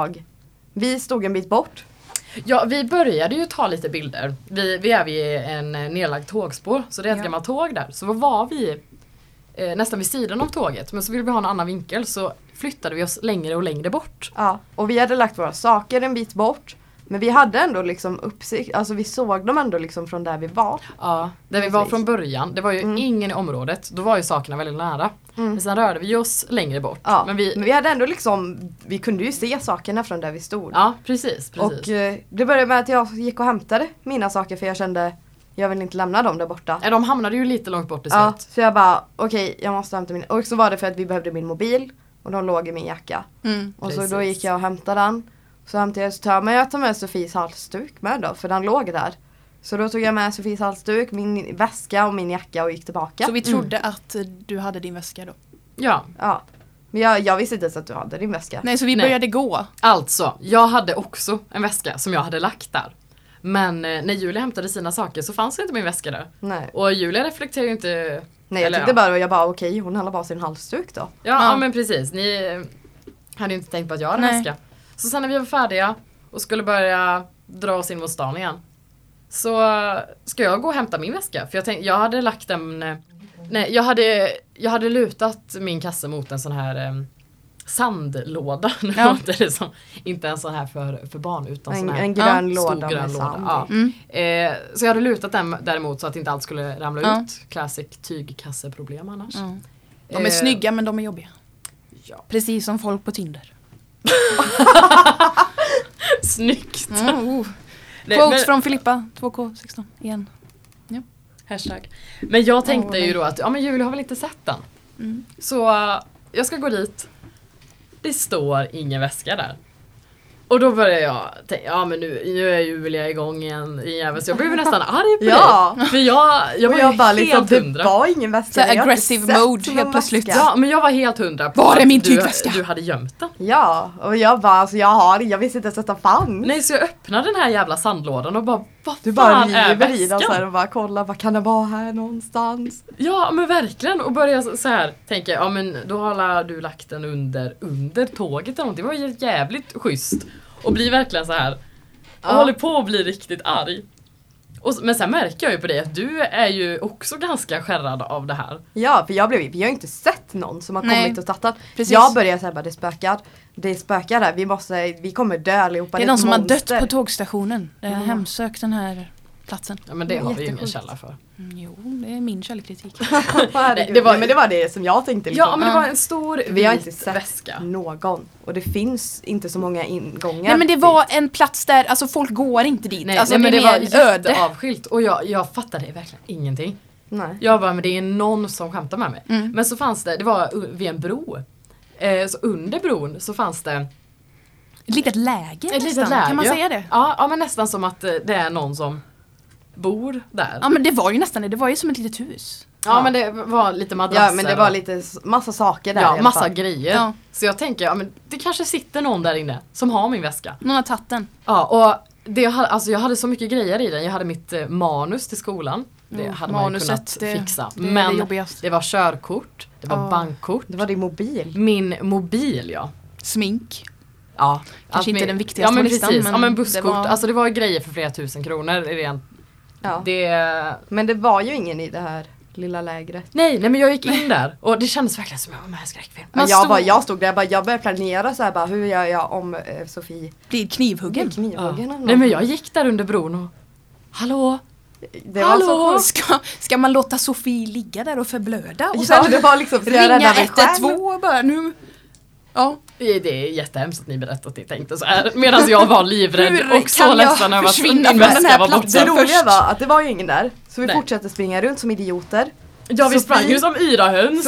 Speaker 2: vi stod en bit bort.
Speaker 1: Ja, vi började ju ta lite bilder. Vi är vid en nedlagd tågspår, så det är ett
Speaker 3: Ja.
Speaker 1: gammalt tåg där. Så var vi nästan vid sidan av tåget, men så ville vi ha en annan vinkel, så flyttade vi oss längre och längre bort.
Speaker 2: Ja, och vi hade lagt våra saker en bit bort. Men vi hade ändå liksom uppsikt, alltså vi såg dem ändå liksom från där vi var.
Speaker 1: Ja, där vi var
Speaker 2: Precis.
Speaker 1: från början, det var ju ingen i området, då var ju sakerna väldigt nära. Men sen rörde vi oss längre bort.
Speaker 2: Ja,
Speaker 1: Men
Speaker 2: men vi hade ändå liksom, vi kunde ju se sakerna från där vi stod.
Speaker 1: ja, precis.
Speaker 2: Och det började med att jag gick och hämtade mina saker för jag kände, jag vill inte lämna dem där borta.
Speaker 1: De hamnade ju lite långt bort i
Speaker 2: Ja,
Speaker 1: slut.
Speaker 2: så jag bara, okej, jag måste hämta min, och så var det för att vi behövde min mobil och de låg i min jacka. Och så då
Speaker 1: Precis.
Speaker 2: gick jag och hämtade den. Så hämtade jag, jag tar med Sofies halsduk med då, för den låg där. Så då tog jag med Sofies halsduk, min väska och min jacka och gick tillbaka.
Speaker 3: Så vi trodde att du hade din väska då?
Speaker 1: Ja,
Speaker 2: Ja. Men jag visste inte ens att du hade din väska.
Speaker 3: Nej, så vi
Speaker 1: Nej.
Speaker 3: började gå.
Speaker 1: alltså, jag hade också en väska som jag hade lagt där. Men när Julia hämtade sina saker så fanns inte min väska där.
Speaker 2: Nej.
Speaker 1: Och Julia reflekterar ju inte...
Speaker 2: Nej, jag
Speaker 1: eller,
Speaker 2: tyckte bara, okej, hon hade bara sin halsduk då.
Speaker 1: Ja, men precis. Ni hade ju inte tänkt på att jag hade en
Speaker 3: Nej.
Speaker 1: väska. Så sen när vi var färdiga och skulle börja dra oss in mot stan igen, så ska jag gå och hämta min väska. För jag hade lagt den... Nej, jag hade lutat min kasse mot en sån här sandlåda. Nu
Speaker 3: Ja.
Speaker 1: låter det som, inte en sån här för barn, utan sån här
Speaker 2: En grön
Speaker 1: stor
Speaker 2: låda
Speaker 1: grön
Speaker 2: med
Speaker 1: låda.
Speaker 2: sand.
Speaker 1: Ja. Så jag hade lutat den däremot så att inte allt skulle ramla
Speaker 3: Ja.
Speaker 1: ut. Classic tygkasseproblem annars.
Speaker 3: Ja. De är snygga men de är jobbiga.
Speaker 1: Ja.
Speaker 3: Precis som folk på Tinder.
Speaker 1: Snyggt!
Speaker 3: Nej,
Speaker 1: men-
Speaker 3: Quotes från Filippa 2K16 igen.
Speaker 1: Hashtag. Men jag tänkte
Speaker 3: Åh,
Speaker 1: ju då att men Julia har väl inte sett den. Så jag ska gå dit. Det står ingen väska där. Och då börjar jag tänka, men nu är Julia igång igen. Så jag blev nästan arg på
Speaker 2: Ja.
Speaker 1: dig. För jag var
Speaker 2: Och jag
Speaker 1: ju
Speaker 2: bara
Speaker 1: helt
Speaker 2: liksom, det
Speaker 1: hundra.
Speaker 2: var ingen väska.
Speaker 3: Så
Speaker 2: jag har inte
Speaker 3: aggressive
Speaker 2: sett
Speaker 3: mode
Speaker 2: någon
Speaker 3: helt plötsligt.
Speaker 2: väska.
Speaker 1: Ja, men jag var helt hundra på
Speaker 3: Var är
Speaker 1: att
Speaker 3: min
Speaker 1: du,
Speaker 3: tygväska?
Speaker 1: du hade gömt den.
Speaker 2: Ja, och jag bara, alltså jag visste inte ens att den fanns.
Speaker 1: Nej, så jag öppnade den här jävla sandlådan och bara, vad
Speaker 2: Du bara
Speaker 1: fan är
Speaker 2: river i den så här
Speaker 1: väskan?
Speaker 2: och bara kollar, vad kan det vara här någonstans?
Speaker 1: Ja, men verkligen. Och börja så här tänka, ja men då har du lagt den under tåget eller någonting. Det var ju jävligt schysst. Och blir verkligen så här. Jag håller på att bli riktigt arg. Men sen märker jag ju på dig att du är ju också ganska skärrad av det här.
Speaker 2: Ja, för vi har ju inte sett någon som har
Speaker 3: Nej,
Speaker 2: kommit och tagit den.
Speaker 3: precis.
Speaker 2: Jag börjar säga bara, det spökar där, vi kommer dö allihopa.
Speaker 3: Det är
Speaker 2: ett
Speaker 3: någon som har dött
Speaker 2: monster.
Speaker 3: på tågstationen. Det har hemsökt den här platsen.
Speaker 1: Ja, men det har vi ju ingen
Speaker 2: Jättesjukt.
Speaker 1: källa för.
Speaker 3: Jo, det är min källkritik.
Speaker 2: Herregud.
Speaker 1: det var-
Speaker 2: Nej, men det var det som jag tänkte. Liksom.
Speaker 1: Ja, men det var en stor
Speaker 2: Vi har
Speaker 1: vit
Speaker 2: inte sett
Speaker 1: väska.
Speaker 2: någon. Och det finns inte så många ingångar.
Speaker 3: Nej, men det var en plats där, alltså folk går inte dit.
Speaker 1: Nej,
Speaker 3: alltså,
Speaker 1: men
Speaker 3: det
Speaker 1: det
Speaker 3: är
Speaker 1: var
Speaker 3: mer öde.
Speaker 1: jätteavskilt. Och jag fattade verkligen ingenting.
Speaker 2: Nej.
Speaker 1: Jag bara, men det är någon som skämtar med mig. Men så fanns det var vid en bro. Så under bron så fanns det
Speaker 3: Ett litet läge
Speaker 1: ett
Speaker 3: nästan.
Speaker 1: litet läge.
Speaker 3: Kan man säga det?
Speaker 1: Ja, men nästan som att det är någon som bor där.
Speaker 3: Ja, men det var ju nästan det. Det var ju som ett litet hus.
Speaker 1: Ja, men det var lite madrasser.
Speaker 2: Ja, men det var
Speaker 1: och-
Speaker 2: lite massa saker där i
Speaker 1: Ja,
Speaker 2: alla
Speaker 1: massa
Speaker 2: fall.
Speaker 1: grejer.
Speaker 3: Ja.
Speaker 1: Så jag tänker, ja men det kanske sitter någon där inne som har min väska.
Speaker 3: Någon har tagit den.
Speaker 1: Ja, och jag hade så mycket grejer i den. Jag hade mitt manus till skolan. Det hade man ju
Speaker 3: manuset,
Speaker 1: kunnat
Speaker 3: det-
Speaker 1: fixa.
Speaker 3: det är det
Speaker 1: Men
Speaker 3: jobbigaste.
Speaker 1: det var körkort, det var
Speaker 3: Ja.
Speaker 1: bankkort,
Speaker 2: Det var din mobil.
Speaker 1: min mobil, ja.
Speaker 3: Smink.
Speaker 1: Ja,
Speaker 3: Kanske inte
Speaker 1: min-
Speaker 3: den viktigaste
Speaker 1: ja, men
Speaker 3: på listan,
Speaker 1: precis.
Speaker 3: men
Speaker 1: ja, men
Speaker 3: det
Speaker 1: busskort.
Speaker 3: var-
Speaker 1: Alltså det var grejer för flera tusen kronor.
Speaker 2: Ja.
Speaker 1: Det,
Speaker 2: Men det var ju ingen i det här lilla lägret.
Speaker 1: Nej, men jag gick in där och det kändes verkligen som jag var med i en skräckfilm.
Speaker 2: Jag stod där, jag började planera så här bara, hur gör jag om Sofie
Speaker 3: blir knivhuggen.
Speaker 1: Nej, men jag gick där under bron och hallå?
Speaker 2: Det var så
Speaker 3: ska man låta Sofie ligga där och förblöda? Och
Speaker 2: sen det var liksom
Speaker 3: ringa 112 och bara nu... Ja.
Speaker 1: Det är jättehemskt att ni berättar att ni tänkte så här. Medan jag var livrädd och så ledsen över att
Speaker 3: min väska var borta.
Speaker 2: Det roliga var att det var ju ingen där. Så vi fortsatte springa runt som idioter.
Speaker 1: Ja, vi sprang ju som yrahöns.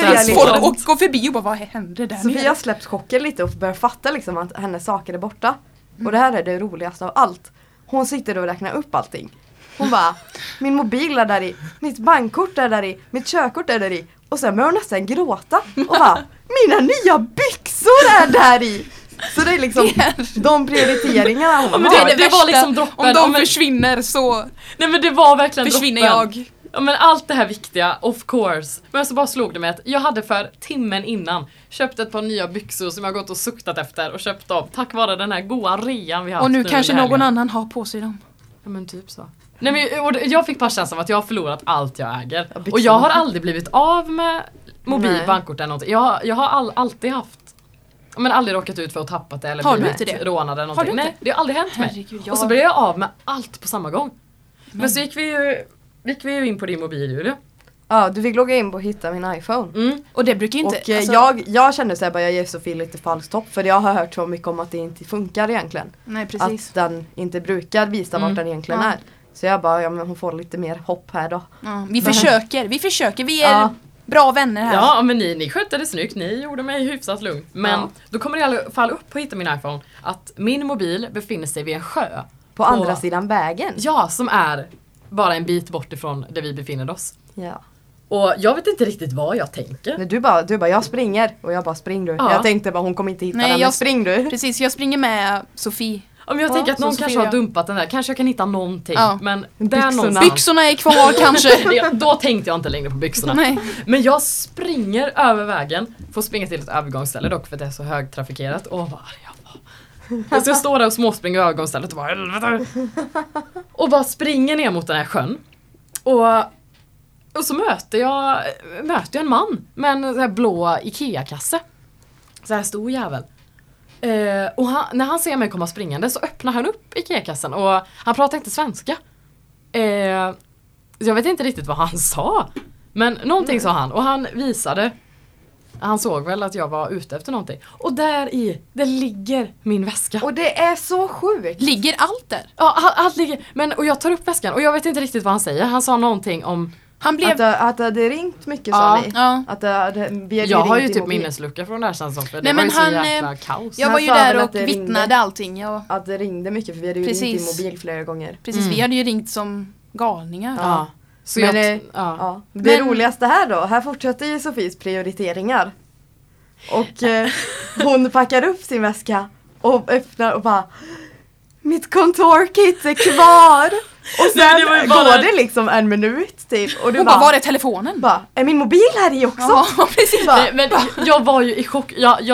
Speaker 3: Och gå förbi och bara, vad hände där?
Speaker 2: Sofia släppt chocken lite och börjar fatta liksom att hennes saker är borta. Och det här är det roligaste av allt. Hon sitter och räknar upp allting. Hon bara, min mobil är där i, mitt bankkort är där i, mitt körkort är där i. Och sen börjar hon nästan gråta. Och bara, mina nya byxor är där i. Så det är liksom de prioriteringarna hon har.
Speaker 3: Det var liksom
Speaker 1: droppen.
Speaker 3: Om de försvinner så...
Speaker 1: Nej, men det var verkligen
Speaker 3: försvinner
Speaker 1: droppen.
Speaker 3: Jag.
Speaker 1: Ja, men allt det här viktiga, of course. Men så bara slog det mig att jag hade för timmen innan köpt ett par nya byxor som jag gått och suktat efter och köpt dem tack vare den här goa rean vi har.
Speaker 3: Och nu kanske någon annan har på sig dem.
Speaker 1: Ja, men typ så. Nej, men jag fick bara känslan av att jag har förlorat allt jag äger. Och jag har aldrig blivit av med mobil, bankkort eller någonting. Jag har alltid haft, men aldrig råkat ut för att tappat det eller blivit rånad eller någonting. Nej, det har aldrig hänt mig. Herregud, och så blev jag av med allt på samma gång. Men så gick vi ju in på din mobil, Julia.
Speaker 2: Ja, du fick logga in på och hitta min iPhone.
Speaker 3: Och det brukar inte...
Speaker 2: Och alltså... jag kände så här bara, jag ger Sofie lite falskt hopp. För jag har hört så mycket om att det inte funkar egentligen.
Speaker 3: Nej, precis.
Speaker 2: Att den inte brukar visa vart den egentligen är. Så jag bara, ja men hon får lite mer hopp här då.
Speaker 3: Ja, vi försöker. Vi är bra vänner här.
Speaker 1: Ja, men ni skötte det snyggt. Ni gjorde mig hyfsat lugn. Men då kommer det i alla fall upp på Hitta min iPhone att min mobil befinner sig vid en sjö.
Speaker 2: På andra sidan vägen?
Speaker 1: Ja, som är bara en bit bort ifrån där vi befinner oss.
Speaker 2: Ja.
Speaker 1: Och jag vet inte riktigt vad jag tänker.
Speaker 2: Nej, du bara, jag springer. Och jag bara, spring du. Jag tänkte bara, hon kommer inte hitta den, men spring du.
Speaker 3: Precis, jag springer med Sofie.
Speaker 1: Om jag tänker att någon kanske har dumpat den där. Kanske jag kan hitta någonting. Men
Speaker 3: byxorna är kvar kanske.
Speaker 1: Då tänkte jag inte längre på byxorna.
Speaker 3: Nej.
Speaker 1: Men jag springer över vägen. Får springa till ett övergångsställe dock för att det är så högtrafikerat. Och vad jag var. Så jag står där och småspringer över övergångsstället och bara helvete. Och bara springer ner mot den här sjön. Och så möter jag en man med en så här blå Ikea-kasse. Så här stor jävel. Och när han ser mig komma springande så öppnar han upp Ikea-kassen och han pratar inte svenska. Så jag vet inte riktigt vad han sa. Men någonting sa han och han visade. Han såg väl att jag var ute efter någonting. Och det ligger min väska.
Speaker 2: Och det är så sjukt.
Speaker 3: Ligger allt där?
Speaker 1: Ja, allt ligger. Och jag tar upp väskan och jag vet inte riktigt vad han säger. Han sa någonting om...
Speaker 2: Att det hade ringt mycket sa ni.
Speaker 3: Ja.
Speaker 1: Jag har ju typ minneslucka från det här sen för det var ju så jäkla kaos.
Speaker 3: Jag var ju där och vittnade allting.
Speaker 2: Att det ringde mycket för vi hade ju ringt i mobil flera gånger.
Speaker 3: Precis, vi hade ju ringt som galningar.
Speaker 1: Ja. Så
Speaker 2: det roligaste här då, här fortsätter ju Sofies prioriteringar. Och hon packar upp sin väska och öppnar och bara, mitt kontorkit är kvar. Och sen går det liksom en minut typ. Och du
Speaker 3: bara, var är telefonen?
Speaker 2: Bara, är min mobil här i också?
Speaker 3: Ja, precis.
Speaker 1: Men jag var ju i chock.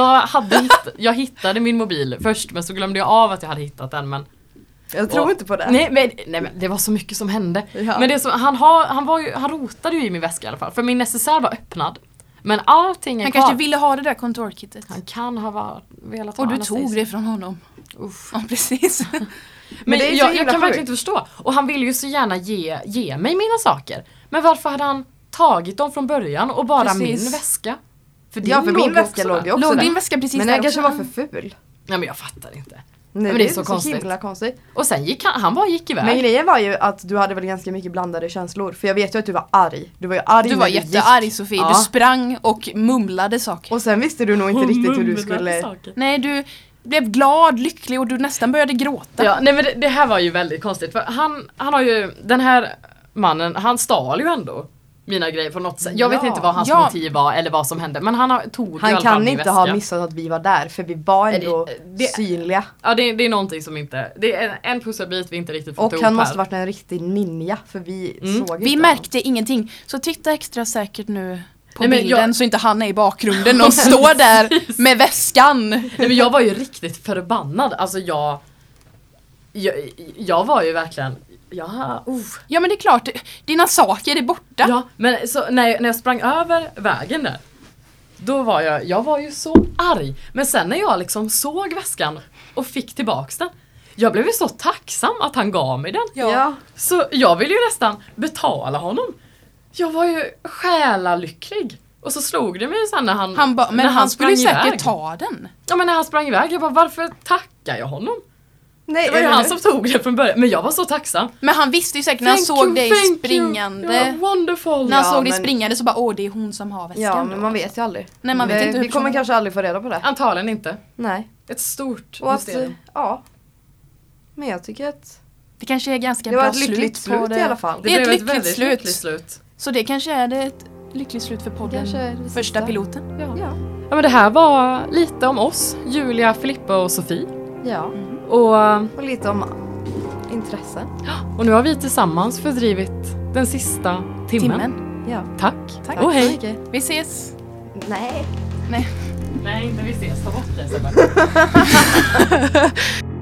Speaker 1: Jag hittade min mobil först, men så glömde jag av att jag hade hittat den. Men
Speaker 2: jag tror inte på det.
Speaker 1: Nej, men det var så mycket som hände.
Speaker 2: Ja.
Speaker 1: Men det som, han rotade ju i min väska i alla fall. För min necessär var öppnad. Men allting är
Speaker 3: han
Speaker 1: kvar.
Speaker 3: kanske ville ha det där kontorkittet.
Speaker 1: Han kan ha velat ha.
Speaker 3: Och du tog det från honom.
Speaker 1: Uff.
Speaker 3: Ja, precis.
Speaker 1: Men jag kan verkligen inte förstå. Och han ville ju så gärna ge mig mina saker. Men varför hade han tagit dem från början och bara min väska?
Speaker 2: För min väska låg ju också där.
Speaker 3: Din väska precis.
Speaker 2: Men den kanske var för ful.
Speaker 1: Nej, men jag fattar inte.
Speaker 2: Nej,
Speaker 1: men det är så konstigt.
Speaker 2: Himla konstigt.
Speaker 1: Och sen gick han gick iväg.
Speaker 2: Men grejen var ju att du hade väl ganska mycket blandade känslor. För jag vet ju att du var arg. Du var ju arg.
Speaker 3: Du var jättearg, Sofie. Ja. Du sprang och mumlade saker.
Speaker 2: Och sen visste du nog inte riktigt hur du skulle...
Speaker 3: Saker. Nej, du blev glad, lycklig och du nästan började gråta.
Speaker 1: Ja, nej, men det här var ju väldigt konstigt. För han har ju, den här mannen, han stal ju ändå mina grejer på något sätt. Jag vet inte vad hans motiv var eller vad som hände. Men han tog
Speaker 2: han kan inte ha missat att vi var där. För vi var ändå synliga.
Speaker 1: Ja, det är någonting som inte... Det är en pusselbit vi inte riktigt fått ihop.
Speaker 2: Och han måste varit en riktig ninja. För vi såg
Speaker 3: vi märkte ingenting. Så titta extra säkert nu på bilden så inte han är i bakgrunden och står där med väskan.
Speaker 1: Nej, men jag var ju riktigt förbannad. Alltså jag var ju verkligen... Ja,
Speaker 3: Ja men det är klart, dina saker är borta.
Speaker 1: Ja, men så när jag sprang över vägen där, då var jag var ju så arg. Men sen när jag liksom såg väskan och fick tillbaks den, jag blev ju så tacksam att han gav mig den.
Speaker 2: Ja.
Speaker 1: Så jag ville ju nästan betala honom. Jag var ju själalycklig. Och så slog det mig sen när
Speaker 3: han skulle ju
Speaker 1: sprang
Speaker 3: säkert
Speaker 1: iväg.
Speaker 3: ta den.
Speaker 1: Ja, men när han sprang iväg, jag bara, varför tackar jag honom?
Speaker 2: Nej,
Speaker 1: Det var ju han som tog det från början, men jag var så tacksam.
Speaker 3: Men han visste ju säkert när han såg dig springande.
Speaker 1: Ja, wonderful.
Speaker 3: När han såg dig
Speaker 2: men-
Speaker 3: springande så bara, det är hon som har väskan.
Speaker 2: Ja, men
Speaker 3: då.
Speaker 2: man vet ju aldrig.
Speaker 3: Nej, man vet inte hur
Speaker 2: Vi kommer
Speaker 3: personen-
Speaker 2: kanske aldrig få reda på det.
Speaker 1: Antagligen inte.
Speaker 2: Nej.
Speaker 1: Ett stort
Speaker 2: Och att,
Speaker 1: mysterium.
Speaker 2: ja. Men jag tycker att
Speaker 3: Det kanske är ganska
Speaker 2: det
Speaker 3: bra
Speaker 2: var ett lyckligt
Speaker 3: slut på
Speaker 2: slut i alla fall.
Speaker 3: Det är ett
Speaker 1: blev
Speaker 3: lyckligt
Speaker 1: väldigt
Speaker 3: slut.
Speaker 1: lyckligt slut.
Speaker 3: Så det kanske är det ett lyckligt slut för podden.
Speaker 2: Kanske är det
Speaker 3: Första
Speaker 2: sista.
Speaker 3: piloten.
Speaker 1: Ja.
Speaker 2: Ja.
Speaker 1: Ja, men det här var lite om oss, Julia, Filippa och Sofie.
Speaker 2: Ja.
Speaker 1: Och
Speaker 2: Och lite om intressen.
Speaker 1: nu har vi tillsammans fördrivit den sista timmen.
Speaker 2: Ja.
Speaker 1: Tack.
Speaker 3: Tack.
Speaker 1: Och
Speaker 2: Så
Speaker 1: hej.
Speaker 2: mycket.
Speaker 3: Vi ses.
Speaker 2: Nej.
Speaker 1: Nej, inte vi ses. Ta bort det.